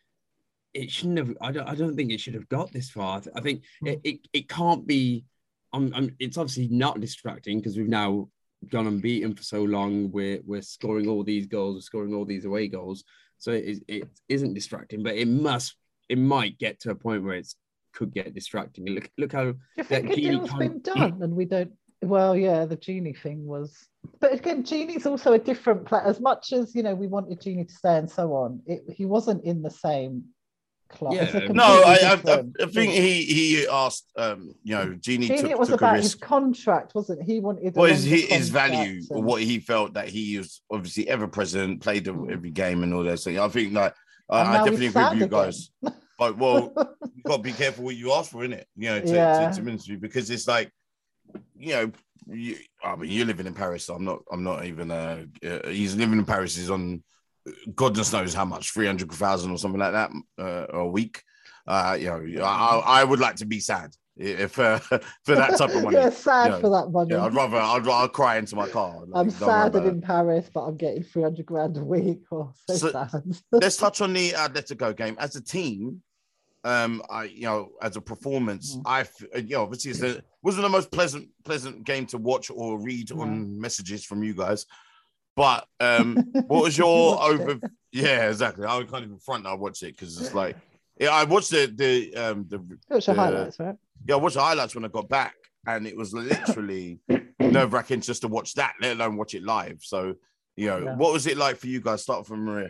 Speaker 2: it shouldn't have, I don't, I don't think it should have got this far. I think it, it, it can't be, I'm, I'm, it's obviously not distracting because we've now gone unbeaten for so long. We're, we're scoring all these goals, we're scoring all these away goals. So it, it isn't distracting, but it must, it might get to a point where it could get distracting. Look, look how
Speaker 3: you think a deal's been done, and we don't. Well, yeah, the Genie thing was, but again, Genie's also a different player. As much as you know, we wanted Genie to stay and so on. It, he wasn't in the same club.
Speaker 1: Yeah. No, I, I, I think he he asked, um, you know, Genie.
Speaker 3: Genie,
Speaker 1: took,
Speaker 3: it was
Speaker 1: took
Speaker 3: about
Speaker 1: a risk.
Speaker 3: his contract, wasn't he? He wanted.
Speaker 1: Well, his, his value, and... or what he felt that he was obviously ever present, played mm. every game and all that. So I think like uh, I definitely agree with you guys. Like, well, you got to be careful what you ask for, innit? You know, to, yeah. to, to ministry, because it's like, you know, you, I mean, you're living in Paris. So I'm not. I'm not even. Uh, uh, he's living in Paris. He's on, goodness knows how much, three hundred thousand or something like that uh, a week. Uh, you know, I, I would like to be sad if uh, for that type of money.
Speaker 3: Yeah, sad
Speaker 1: you know,
Speaker 3: for that money.
Speaker 1: Yeah, I'd rather I'd rather cry into my car. Like,
Speaker 3: I'm sad and in Paris, but I'm getting three hundred grand a week. Oh, so, so sad.
Speaker 1: Let's touch on the Atletico game as a team. Um, I you know, as a performance, mm. I you know, obviously it's the, wasn't the most pleasant pleasant game to watch or read yeah. on messages from you guys. But um, what was your over? It. Yeah, exactly. I can't even front. I watched it because it's like. Yeah, I watched the the um the,
Speaker 3: watch the, the highlights, right?
Speaker 1: Yeah, I watched the highlights when I got back, and it was literally nerve wracking just to watch that, let alone watch it live. So, you know, yeah. what was it like for you guys? Start from Maria.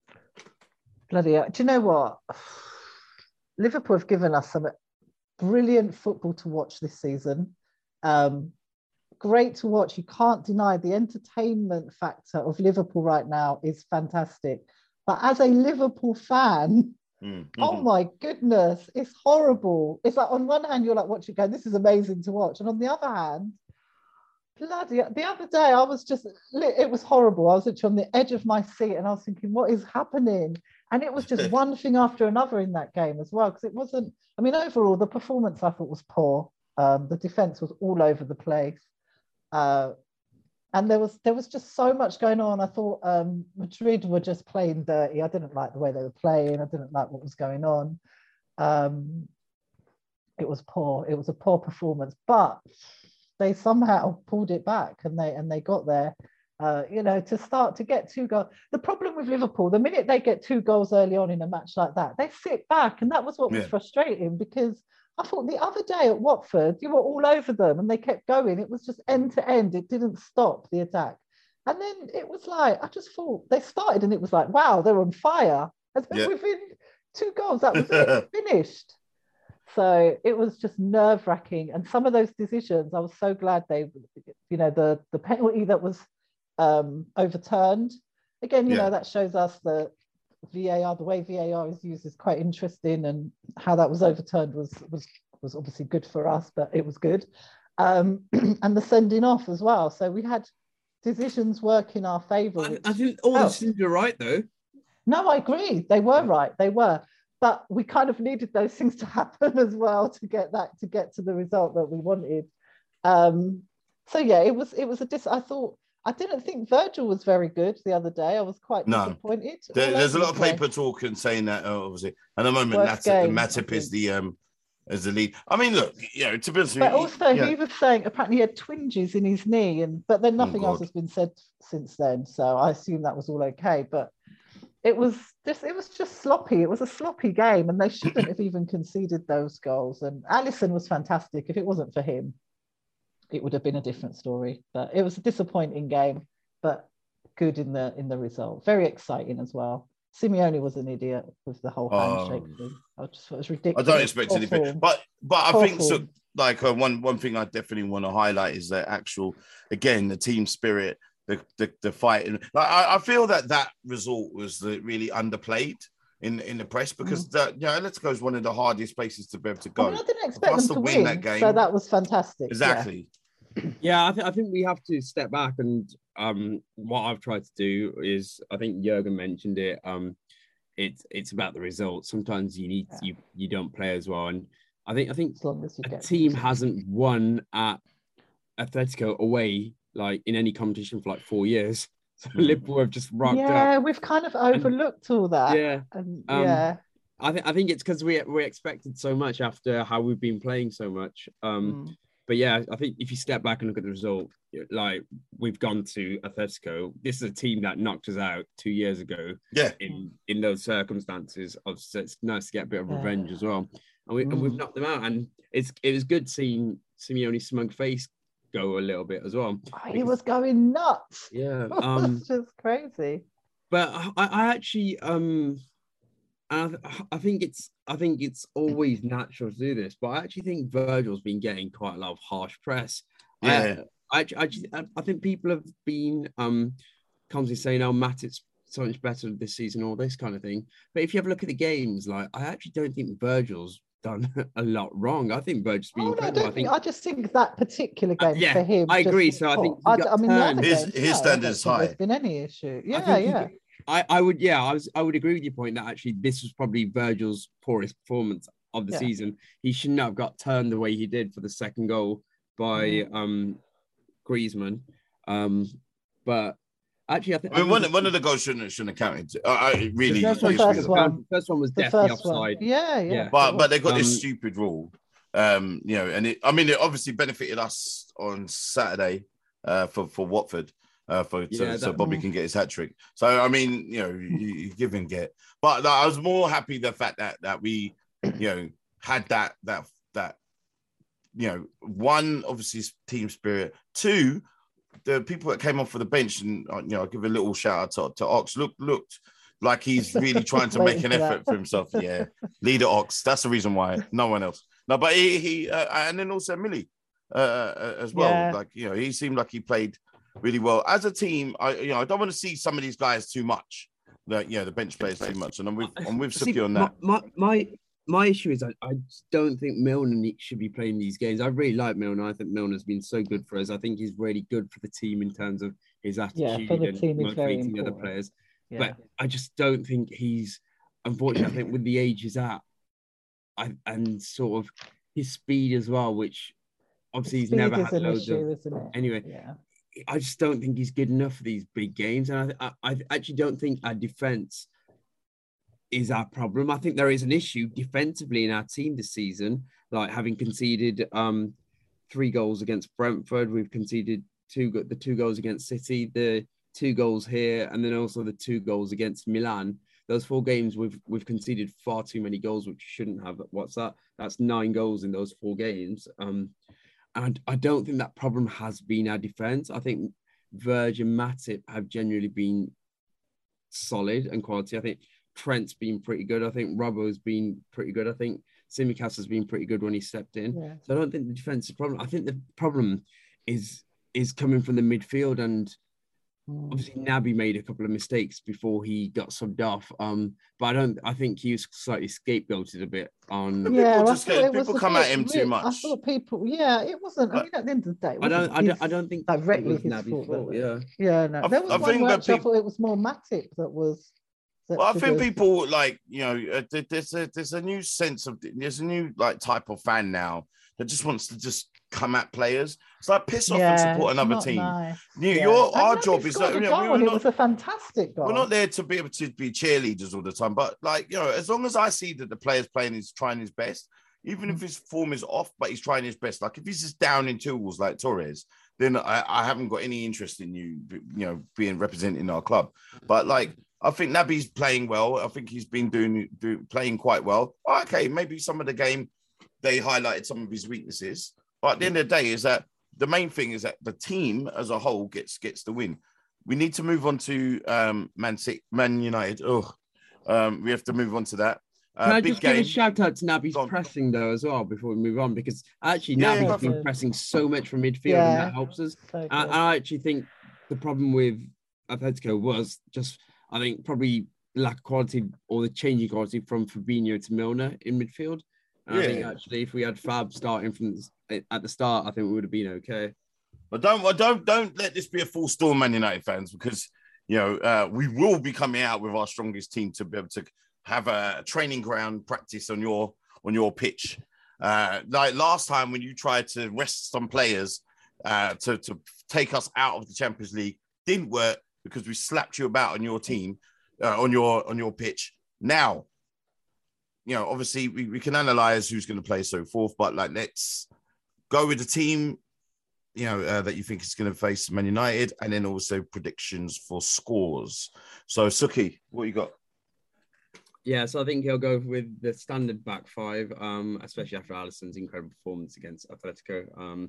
Speaker 3: Bloody hell. Do you know what? Liverpool have given us some brilliant football to watch this season. Um, great to watch. You can't deny the entertainment factor of Liverpool right now is fantastic. But as a Liverpool fan. Mm-hmm. Oh my goodness, it's horrible. It's like on one hand, you're like watching going, this is amazing to watch. And on the other hand, bloody, the other day I was just, it was horrible. I was literally on the edge of my seat and I was thinking, what is happening? And it was just one thing after another in that game as well. Because it wasn't, I mean, overall, the performance I thought was poor. Um, the defense was all over the place. Uh, And there was there was just so much going on. I thought um, Madrid were just playing dirty. I didn't like the way they were playing. I didn't like what was going on. Um, it was poor. It was a poor performance. But they somehow pulled it back and they and they got there. Uh, you know, to start to get two goals. The problem with Liverpool, the minute they get two goals early on in a match like that, they sit back, and that was what yeah. was frustrating because. I thought the other day at Watford, you were all over them and they kept going. It was just end to end. It didn't stop the attack. And then it was like, I just thought they started and it was like, wow, they're on fire. And then yeah. within two goals, that was it, finished. So it was just nerve wracking. And some of those decisions, I was so glad they, you know, the, the penalty that was um, overturned. Again, you yeah. know, that shows us that V A R, the way V A R is used is quite interesting, and how that was overturned was was was obviously good for us, but it was good. Um, and the sending off as well. So we had decisions work in our favour.
Speaker 2: I, I think all the decisions are right, though.
Speaker 3: No, I agree. They were right. They were. But we kind of needed those things to happen as well to get that, to get to the result that we wanted. Um, so yeah, it was it was a dis. I thought I didn't think Virgil was very good the other day. I was quite
Speaker 1: no.
Speaker 3: disappointed.
Speaker 1: There, there's a lot of paper talk and saying that uh, obviously. At the moment, Matip, game, Matip is the um as the lead. I mean, look, you know, to be honest,
Speaker 3: but
Speaker 1: he,
Speaker 3: also
Speaker 1: yeah.
Speaker 3: he was saying apparently he had twinges in his knee, and but then nothing
Speaker 1: oh,
Speaker 3: else has been said since then. So I assume that was all okay. But it was just it was just sloppy. It was a sloppy game, and they shouldn't have even conceded those goals. And Alisson was fantastic. If it wasn't for him, it would have been a different story. But it was a disappointing game, but good in the in the result. Very exciting as well. Simeone was an idiot with the whole handshake um, thing. I just thought it was ridiculous.
Speaker 1: I don't expect Poor anything, form. but but Poor I think so, like uh, one one thing I definitely want to highlight is the actual, again, the team spirit, the the, the fight. And like, I, I feel that that result was the, really underplayed in in the press because mm. that, you know, Atletico is one of the hardest places to be able to go.
Speaker 3: I mean, I didn't expect them to, to win, win that game, so that was fantastic.
Speaker 1: Exactly.
Speaker 2: Yeah, yeah I, th- I think we have to step back, and um, what I've tried to do is, I think Jurgen mentioned it. Um, it's it's about the results. Sometimes you need yeah. you you don't play as well, and I think I think a team them. hasn't won at Atletico away like in any competition for like four years. So mm. Liverpool have just rocked
Speaker 3: yeah,
Speaker 2: up.
Speaker 3: Yeah, we've kind of overlooked and, all that.
Speaker 2: Yeah,
Speaker 3: and,
Speaker 2: um,
Speaker 3: yeah.
Speaker 2: I think I think it's because we we expected so much after how we've been playing so much. Um, mm. But yeah, I think if you step back and look at the result, like we've gone to Atletico, this is a team that knocked us out two years ago.
Speaker 1: Yeah.
Speaker 2: In in those circumstances, so it's nice to get a bit of revenge yeah. as well, and we mm. and we've knocked them out, and it's it was good seeing Simeone's smug face go a little bit as well.
Speaker 3: Oh, he was going nuts.
Speaker 2: Yeah,
Speaker 3: um, it's just crazy.
Speaker 2: But I, I actually um. And I, I think it's I think it's always natural to do this, but I actually think Virgil's been getting quite a lot of harsh press.
Speaker 1: Yeah,
Speaker 2: I I, I, I think people have been um constantly saying, "Oh, Matip's so much better this season," all this kind of thing. But if you have a look at the games, like I actually don't think Virgil's done a lot wrong. I think Virgil's been
Speaker 3: oh,
Speaker 2: incredible.
Speaker 3: No, I,
Speaker 2: I think
Speaker 3: I just think that particular game uh,
Speaker 2: yeah,
Speaker 3: for him.
Speaker 2: I agree. So I think
Speaker 3: I, I mean, the other
Speaker 1: his
Speaker 3: games,
Speaker 1: his
Speaker 3: no,
Speaker 1: standards high.
Speaker 3: There's been any issue? Yeah, yeah.
Speaker 2: He, I, I would, yeah, I was, I would agree with your point that actually this was probably Virgil's poorest performance of the yeah. season. He shouldn't have got turned the way he did for the second goal by mm. um, Griezmann. Um, but actually, I think
Speaker 1: I mean, I one, one of the goals shouldn't shouldn't have counted. Uh, I really,
Speaker 2: the first, one, first, one, first one was the definitely offside. One.
Speaker 3: Yeah, yeah, yeah.
Speaker 1: But but they got um, this stupid rule, um, you know, and it, I mean, it obviously benefited us on Saturday uh, for for Watford. Uh, for yeah, so, that, so Bobby mm. can get his hat trick. So I mean, you know, you, you give and get. But I was more happy the fact that that we, you know, had that that that, you know, one obviously team spirit. Two, the people that came off for the bench, and you know, I'll give a little shout out to, to Ox. Look, looked like he's really trying to make an effort that. for himself. Yeah, leader Ox. That's the reason why. No one else. No, but he he uh, and then also Millie uh, as well. Yeah. Like you know, he seemed like he played really well as a team. I you know I don't want to see some of these guys too much. Like yeah, the bench players too much, and I'm with I'm with Suki on that.
Speaker 2: My my my issue is I, I don't think Milner should be playing these games. I really like Milner. I think Milner's been so good for us. I think he's really good for the team in terms of his attitude
Speaker 3: yeah, for the
Speaker 2: and
Speaker 3: team
Speaker 2: motivating the other players. Yeah. But I just don't think he's. Unfortunately, I think with the age he's at, I, and sort of his speed as well, which obviously he's never had loads issue, of. Isn't it? Anyway. Yeah. I just don't think he's good enough for these big games. And I, I, I actually don't think our defence is our problem. I think there is an issue defensively in our team this season, like having conceded um, three goals against Brentford. We've conceded two, the two goals against City, the two goals here, and then also the two goals against Milan. Those four games, we've we've conceded far too many goals, which shouldn't have. What's that? That's nine goals in those four games. Um, And I don't think that problem has been our defence. I think Verge and Matip have genuinely been solid and quality. I think Trent's been pretty good. I think Robbo's been pretty good. I think Tsimikas has been pretty good when he stepped in. Yeah. So I don't think the defence is a problem. I think the problem is is coming from the midfield. And obviously Naby made a couple of mistakes before he got subbed off. Um, but I don't. I think he was slightly scapegoated a bit on.
Speaker 3: Yeah,
Speaker 1: people
Speaker 3: I
Speaker 1: just
Speaker 3: thought
Speaker 1: get,
Speaker 3: it was
Speaker 1: people
Speaker 3: a
Speaker 1: come
Speaker 3: bit
Speaker 1: at him too
Speaker 3: re-
Speaker 1: much.
Speaker 3: I thought people, yeah, it wasn't. I
Speaker 1: But-
Speaker 3: mean, at the end of the day, it
Speaker 2: I don't.
Speaker 3: wasn't
Speaker 2: I don't.
Speaker 3: his-
Speaker 2: I don't think
Speaker 3: directly
Speaker 2: it was
Speaker 3: his
Speaker 2: Naby's
Speaker 3: fault.
Speaker 2: fault.
Speaker 3: was it?
Speaker 2: Yeah.
Speaker 3: Yeah, no.
Speaker 1: I-
Speaker 3: There was
Speaker 1: I
Speaker 3: one
Speaker 1: think
Speaker 3: where
Speaker 1: that
Speaker 3: actually I
Speaker 1: peop-
Speaker 3: thought it was more Matic that was. That
Speaker 1: Well, I
Speaker 3: should
Speaker 1: think
Speaker 3: have-
Speaker 1: people like you know uh, there- there's a there's a new sense of there's a new like type of fan now that just wants to just come at players. It's like piss off and
Speaker 3: Yeah,
Speaker 1: support
Speaker 3: it's
Speaker 1: another
Speaker 3: not
Speaker 1: team.
Speaker 3: nice.
Speaker 1: You,
Speaker 3: Yeah.
Speaker 1: your
Speaker 3: And
Speaker 1: our
Speaker 3: Naby
Speaker 1: job is
Speaker 3: scored
Speaker 1: that
Speaker 3: a
Speaker 1: you know,
Speaker 3: goal
Speaker 1: we're
Speaker 3: and it
Speaker 1: not
Speaker 3: was a fantastic goal.
Speaker 1: we're not there to be able to be cheerleaders all the time, but like you know, as long as I see that the player's playing, he's trying his best, even if his form is off, but he's trying his best. Like if he's just down in tools like Torres, then I, I haven't got any interest in you, you know, being representing our club. But like I think Naby's playing well. I think he's been doing do, playing quite well. Okay, maybe some of the game they highlighted some of his weaknesses, but at the end of the day, is that the main thing is that the team as a whole gets gets the win. We need to move on to um, Man City, Man United. Oh, um, we have to move on to that. Uh,
Speaker 2: Can I
Speaker 1: big
Speaker 2: just
Speaker 1: game.
Speaker 2: give a shout out to Naby's
Speaker 1: Go on.
Speaker 2: pressing though as well before we move on, because actually
Speaker 1: Yeah,
Speaker 2: Naby's
Speaker 1: go
Speaker 2: been
Speaker 3: for it.
Speaker 2: pressing so much from midfield
Speaker 3: Yeah.
Speaker 2: and that helps us.
Speaker 3: So
Speaker 2: And
Speaker 3: good.
Speaker 2: I actually think the problem with Atletico was just, I think, probably lack of quality or the changing quality from Fabinho to Milner in midfield. And I think
Speaker 1: Yeah.
Speaker 2: actually, if we had Fab starting from the- at the start, I think we would have been okay.
Speaker 1: But don't, well, don't, don't let this be a full storm, Man United fans, because you know uh, we will be coming out with our strongest team to be able to have a training ground practice on your on your pitch. Uh, like last time when you tried to rest some players uh, to to take us out of the Champions League, didn't work because we slapped you about on your team uh, on your on your pitch. Now, you know, obviously we, we can analyze who's going to play so forth, but like let's go with the team. You know, uh, that you think is going to face Man United, and then also predictions for scores. So, Suki, what you got?
Speaker 2: Yeah, so I think he'll go with the standard back five, um, especially after Alisson's incredible performance against Atletico. Um,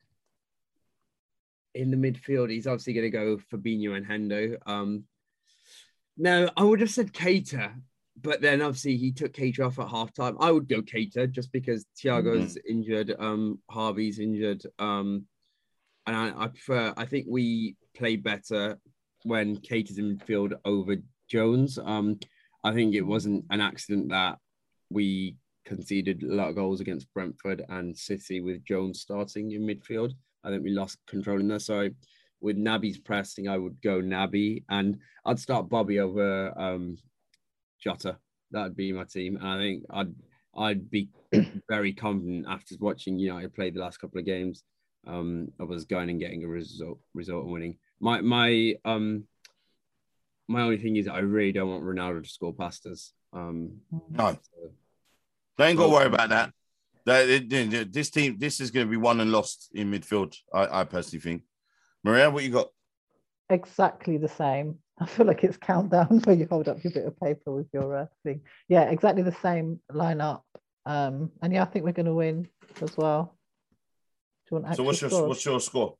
Speaker 2: in the midfield, he's obviously going to go Fabinho and Hendo. Um, now, I would have said Keita, but then obviously he took Keita off at halftime. I would go Keita just because Thiago's mm-hmm. injured, um, Harvey's injured. Um, and I, I prefer, I think we play better when Keita's in midfield over Jones. Um, I think it wasn't an accident that we conceded a lot of goals against Brentford and City with Jones starting in midfield. I think we lost control in there. So with Naby's pressing, I would go Naby, and I'd start Bobby over um, Jota. That'd be my team. And I think I'd I'd be very confident after watching United play the last couple of games um, of us going and getting a result, result and winning. My my um. My only thing is I really don't want Ronaldo to score past us. Um,
Speaker 1: no, so. They ain't got to worry about that. They, they, they, this team, this is going to be won and lost in midfield. I, I personally think. Maria, what you got?
Speaker 3: Exactly the same. I feel like it's countdown where you hold up your bit of paper with your uh, thing. Yeah, exactly the same lineup. Um, and yeah, I think we're going to win as well. Do you want
Speaker 1: so what's your
Speaker 3: scores?
Speaker 1: what's your score?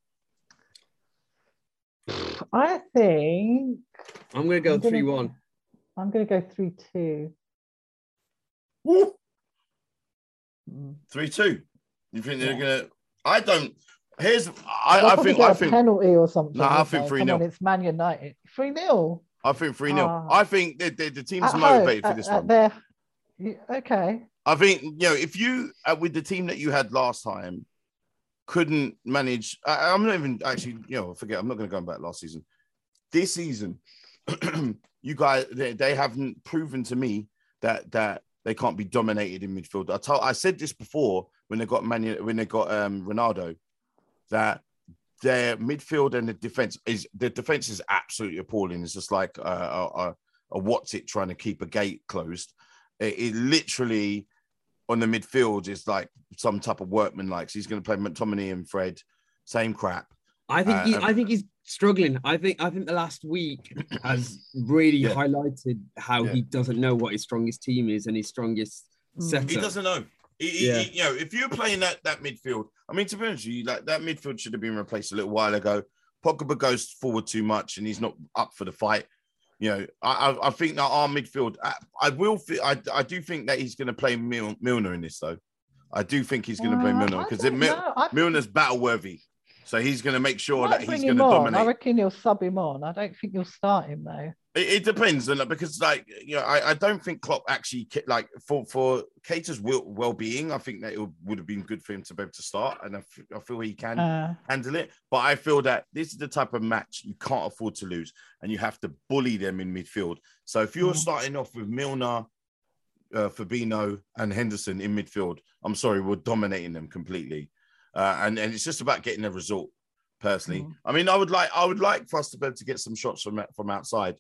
Speaker 3: I think
Speaker 2: I'm going to go three one.
Speaker 3: I'm going to go three two.
Speaker 1: three two. You think they're
Speaker 3: Yeah.
Speaker 1: going to... I don't... Here's... I,
Speaker 3: They'll
Speaker 1: I
Speaker 3: probably
Speaker 1: think...
Speaker 3: get
Speaker 1: I
Speaker 3: a
Speaker 1: think
Speaker 3: penalty or something.
Speaker 1: No, I
Speaker 3: won't
Speaker 1: think
Speaker 3: they?
Speaker 1: three
Speaker 3: Come
Speaker 1: nil.
Speaker 3: on, it's Man United. three nil.
Speaker 1: I think three nil.
Speaker 3: Ah.
Speaker 1: I think the, the, the team's
Speaker 3: At
Speaker 1: motivated
Speaker 3: home,
Speaker 1: for this
Speaker 3: at,
Speaker 1: one.
Speaker 3: at their... Yeah, okay.
Speaker 1: I think, you know, if you, uh, with the team that you had last time, couldn't manage... I, I'm not even actually, you know, forget, I'm not going to go back last season. This season, you guys, they, they haven't proven to me that that they can't be dominated in midfield. I told, I said this before when they got Manu, when they got um, Ronaldo, that their midfield and the defense is the defense is absolutely appalling. It's just like a, a, a what's it trying to keep a gate closed. It, it literally on the midfield is like some type of workman. Like so he's going to play McTominay and Fred, same crap.
Speaker 2: I think he,
Speaker 1: Uh,
Speaker 2: I think he's struggling. I think I think the last week has really
Speaker 1: Yeah.
Speaker 2: highlighted how
Speaker 1: Yeah.
Speaker 2: he doesn't know what his strongest team is and his strongest
Speaker 3: Mm.
Speaker 2: setup.
Speaker 1: He doesn't know. He, he-
Speaker 2: Yeah.
Speaker 1: he- you know, if you're playing that that midfield, I mean, to be honest with you, like that midfield should have been replaced a little while ago. Pogba goes forward too much, and he's not up for the fight. You know, I I, I think that our midfield, I, I will, I I do think that he's going to play Mil, Milner in this though. I do think he's going to play
Speaker 3: Uh,
Speaker 1: Milner
Speaker 3: I
Speaker 1: because
Speaker 3: don't
Speaker 1: Mil,
Speaker 3: know. I think-
Speaker 1: Milner's battle worthy. So he's going to make sure
Speaker 3: Might
Speaker 1: that
Speaker 3: bring
Speaker 1: he's going
Speaker 3: him
Speaker 1: to
Speaker 3: on. I
Speaker 1: dominate.
Speaker 3: reckon you'll sub him on. I don't think you'll start him though.
Speaker 1: It, it depends, and because like you know, I, I don't think Klopp actually like for for Keita's well being. I think that it would have been good for him to be able to start, and I, f- I feel he can
Speaker 3: Uh,
Speaker 1: handle it. But I feel that this is the type of match you can't afford to lose, and you have to bully them in midfield. So if you're
Speaker 3: Mm.
Speaker 1: starting off with Milner, uh, Fabinho, and Henderson in midfield, I'm sorry, we're dominating them completely, uh, and and it's just about getting a result. Personally,
Speaker 3: Mm.
Speaker 1: I mean, I would like I would like for us to be able to get some shots from from outside.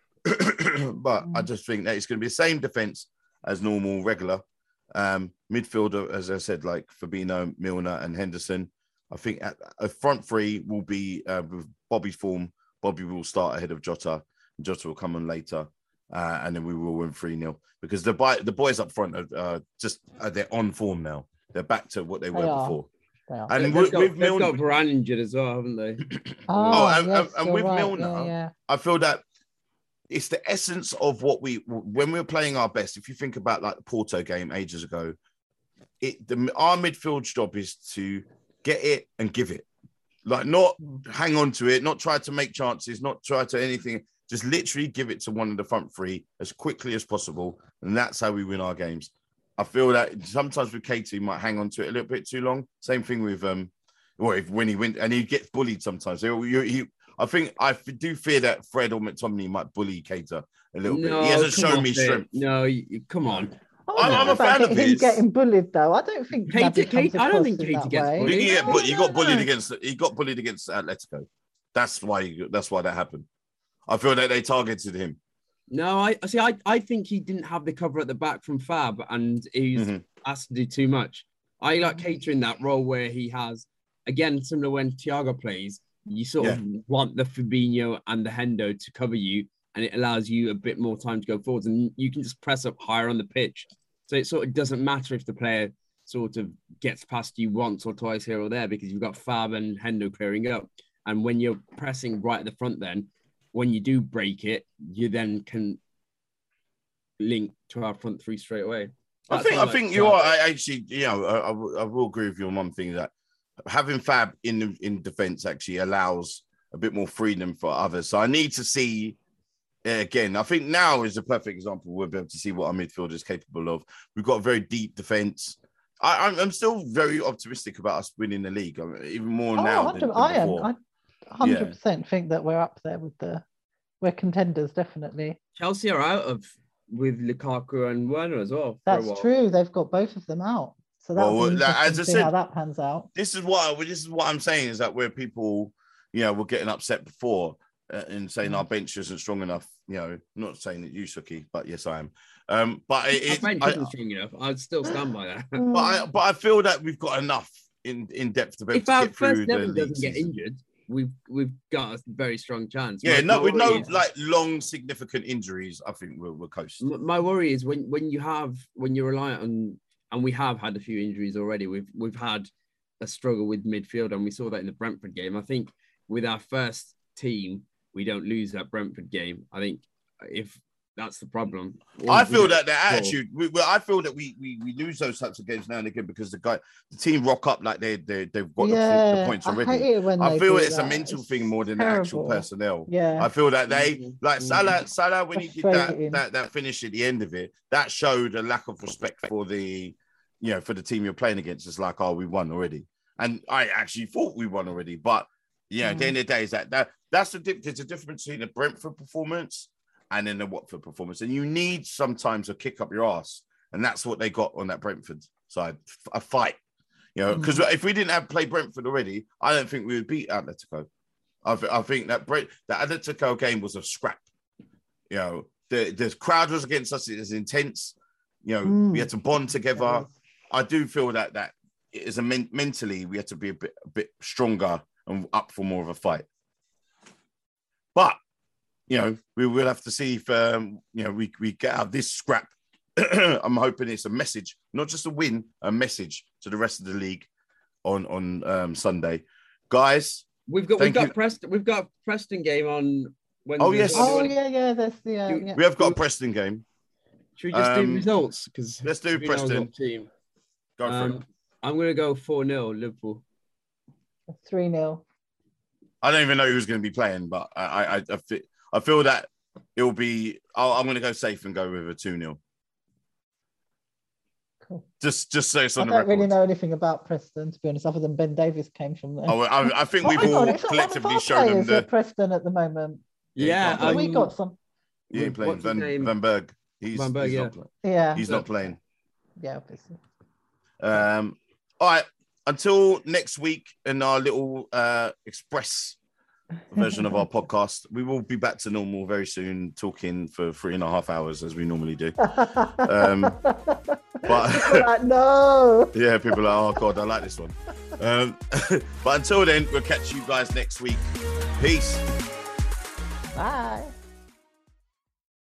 Speaker 1: But I just think that it's going to be the same defense as normal, regular. Um, midfielder, as I said, like Fabinho, Milner, and Henderson. I think at, a front three will be uh, with Bobby's form. Bobby will start ahead of Jota. Jota will come on later, uh, and then we will win three nil because the the boys up front are uh, just uh, they're on form now. They're back to what they,
Speaker 3: They
Speaker 1: were
Speaker 3: are.
Speaker 1: before.
Speaker 3: They are.
Speaker 1: And
Speaker 2: they've,
Speaker 1: with,
Speaker 2: got,
Speaker 1: with
Speaker 2: they've
Speaker 1: Milner,
Speaker 2: got Varane injured as well, haven't they?
Speaker 3: Oh,
Speaker 1: and,
Speaker 3: yes,
Speaker 1: and, and
Speaker 3: you're
Speaker 1: with
Speaker 3: right.
Speaker 1: Milner,
Speaker 3: Yeah, yeah.
Speaker 1: I feel that it's the essence of what we when we're playing our best. If you think about like the Porto game ages ago, it the, our midfield job is to get it and give it, like not hang on to it, not try to make chances, not try to anything. Just literally give it to one of the front three as quickly as possible, and that's how we win our games. I feel that sometimes with Keita, he might hang on to it a little bit too long. Same thing with um, or if when he went and he gets bullied sometimes. He, he, I think I do fear that Fred or McTominay might bully Keita a little
Speaker 2: No,
Speaker 1: bit. He hasn't
Speaker 2: come
Speaker 1: shown
Speaker 2: on,
Speaker 1: me
Speaker 2: Fred.
Speaker 1: strength.
Speaker 2: No, you, come on.
Speaker 3: I
Speaker 1: I'm-
Speaker 3: don't
Speaker 1: I'm
Speaker 3: know
Speaker 1: a
Speaker 3: about
Speaker 1: fan of
Speaker 3: get- him
Speaker 1: his.
Speaker 3: getting bullied though. I don't think
Speaker 2: Keita-
Speaker 3: Naby comes
Speaker 2: Keita- I don't
Speaker 3: across
Speaker 2: think
Speaker 3: in
Speaker 2: Keita
Speaker 3: that
Speaker 2: gets
Speaker 3: way.
Speaker 2: bullied.
Speaker 1: He, get,
Speaker 2: No,
Speaker 1: but he got
Speaker 2: no,
Speaker 1: bullied
Speaker 2: no.
Speaker 1: against he got bullied against Atletico. That's why he, that's why that happened. I feel that they targeted him.
Speaker 2: No, I see. I, I think he didn't have the cover at the back from Fab, and he's
Speaker 1: Mhm.
Speaker 2: asked to do too much. I like Keita in that role where he has, again, similar when Thiago plays. You sort
Speaker 1: Yeah.
Speaker 2: of want the Fabinho and the Hendo to cover you, and it allows you a bit more time to go forwards, and you can just press up higher on the pitch. So it sort of doesn't matter if the player sort of gets past you once or twice here or there because you've got Fab and Hendo clearing up. And when you're pressing right at the front, then when you do break it, you then can link to our front three straight away.
Speaker 1: I
Speaker 2: That's
Speaker 1: think
Speaker 2: how
Speaker 1: I
Speaker 2: like
Speaker 1: think you
Speaker 2: Thiago.
Speaker 1: are. I actually, you know, I, I, will- I will agree with you on one thing that having Fab in the, in defense actually allows a bit more freedom for others. So I need to see uh, again. I think now is a perfect example. We'll be able to see what our midfield is capable of. We've got a very deep defense. I, I'm, I'm still very optimistic about us winning the league, I mean, even more
Speaker 3: Oh,
Speaker 1: now
Speaker 3: I,
Speaker 1: than,
Speaker 3: do-
Speaker 1: than
Speaker 3: I am.
Speaker 1: before.
Speaker 3: I hundred percent think that we're up there with the we're contenders, definitely.
Speaker 2: Chelsea are out of with Lukaku and Werner as well. for a
Speaker 3: That's
Speaker 2: while.
Speaker 3: true. They've got both of them out, so that'll
Speaker 1: Well,
Speaker 3: be
Speaker 1: like,
Speaker 3: interesting
Speaker 1: as
Speaker 3: to
Speaker 1: I
Speaker 3: see
Speaker 1: said-
Speaker 3: how that pans out.
Speaker 1: This is what I, this is what I'm saying is that where people, you know, were getting upset before uh, and saying our bench isn't strong enough. You know, I'm not saying that you, Suki, but yes, I am. Um, but it,
Speaker 2: Our
Speaker 1: it,
Speaker 2: bench
Speaker 1: I,
Speaker 2: isn't strong enough. I'd still stand by that.
Speaker 1: but I, but I feel that we've got enough in, in depth to be able
Speaker 2: If
Speaker 1: to
Speaker 2: our
Speaker 1: get through
Speaker 2: first
Speaker 1: the
Speaker 2: eleven
Speaker 1: league
Speaker 2: doesn't get
Speaker 1: season.
Speaker 2: injured, we've we've got a very strong chance.
Speaker 1: Yeah,
Speaker 2: My-
Speaker 1: no,
Speaker 2: my
Speaker 1: with no
Speaker 2: worry is-
Speaker 1: like long, significant injuries, I think we're, we're coast.
Speaker 2: M- my worry is when when you have when you're reliant on, and we have had a few injuries already. We've we've had a struggle with midfield, and we saw that in the Brentford game. I think with our first team, we don't lose that Brentford game. I think if that's the problem, or
Speaker 1: I
Speaker 2: we
Speaker 1: feel
Speaker 2: don't
Speaker 1: that the
Speaker 2: score.
Speaker 1: attitude. We, well, I feel that we, we we lose those types of games now and again because the guy, the team rock up like they they they've got the,
Speaker 3: yeah,
Speaker 1: the points
Speaker 3: I
Speaker 1: already.
Speaker 3: hate it when
Speaker 1: I
Speaker 3: they
Speaker 1: feel
Speaker 3: do
Speaker 1: it's a
Speaker 3: that.
Speaker 1: mental
Speaker 3: It's
Speaker 1: thing more than the actual
Speaker 3: terrible.
Speaker 1: personnel.
Speaker 3: Yeah,
Speaker 1: I feel that they
Speaker 2: Mhm.
Speaker 1: like Salah. Salah when he did that,
Speaker 3: Frustrating.
Speaker 1: that that finish at the end of it, that showed a lack of respect for the, you know, for the team you're playing against. It's like, oh, we won already, and I actually thought we won already, but yeah, at the
Speaker 3: Mm.
Speaker 1: end of the day, is that that that's the dip. There's a difference between the Brentford performance and then the Watford performance, and you need sometimes a kick up your ass, and that's what they got on that Brentford side, a fight. You know, because
Speaker 3: Mm.
Speaker 1: if we didn't have played Brentford already, I don't think we would beat Atletico. I, th- I think that Brent, the Atletico game was a scrap. You know, the, the crowd was against us. It was intense. You know,
Speaker 3: Mm.
Speaker 1: we had to bond together.
Speaker 3: It was.
Speaker 1: I do feel that that is a men- mentally we had to be a bit a bit stronger and up for more of a fight. But you know, we will have to see if um, you know we we get out of this scrap. I'm hoping it's a message, not just a win, a message to the rest of the league on on um, Sunday, guys.
Speaker 2: We've got
Speaker 1: Thank
Speaker 2: we've
Speaker 1: you.
Speaker 2: got Preston we've got Preston game on Wednesday.
Speaker 1: Oh, yes.
Speaker 2: as well. Do you
Speaker 3: Oh
Speaker 2: wanna-
Speaker 3: yeah, yeah. That's the uh,
Speaker 2: You-
Speaker 3: yeah.
Speaker 1: We have got a Preston game.
Speaker 2: Should we just do
Speaker 1: Um,
Speaker 2: results? Because
Speaker 1: let's do Preston.
Speaker 2: Team.
Speaker 1: Go for
Speaker 2: Um,
Speaker 1: it.
Speaker 2: I'm gonna go four nil Liverpool.
Speaker 3: three nil.
Speaker 1: I don't even know who's going to be playing, but I I, I, feel, I feel that it'll be. I'll, I'm going to go safe and go with a two nil.
Speaker 3: Cool.
Speaker 1: Just, just so it's
Speaker 3: I
Speaker 1: on
Speaker 3: don't
Speaker 1: the record.
Speaker 3: really know anything about Preston, to be honest, other than Ben Davis came from there.
Speaker 1: Oh, I, I think
Speaker 3: Oh,
Speaker 1: we've
Speaker 3: hang
Speaker 1: all
Speaker 3: on, it's not one of
Speaker 1: collectively
Speaker 3: our
Speaker 1: shown them
Speaker 3: players
Speaker 1: the.
Speaker 3: at Preston at the moment.
Speaker 2: Yeah,
Speaker 3: Have we
Speaker 2: um,
Speaker 3: got some?
Speaker 1: He ain't playing.
Speaker 2: what's his
Speaker 1: Van,
Speaker 2: name?
Speaker 1: Van Berg. He's,
Speaker 2: Van Berg,
Speaker 1: he's
Speaker 2: yeah.
Speaker 1: not playing.
Speaker 3: Yeah,
Speaker 1: He's not playing.
Speaker 3: yeah, obviously.
Speaker 1: Um. All right. Until next week in our little uh, express version of our podcast, we will be back to normal very soon, talking for three and a half hours as we normally do. Um, but
Speaker 3: like, no.
Speaker 1: yeah, people are like, oh god, I like this one. Um, but until then, we'll catch you guys next week. Peace.
Speaker 3: Bye.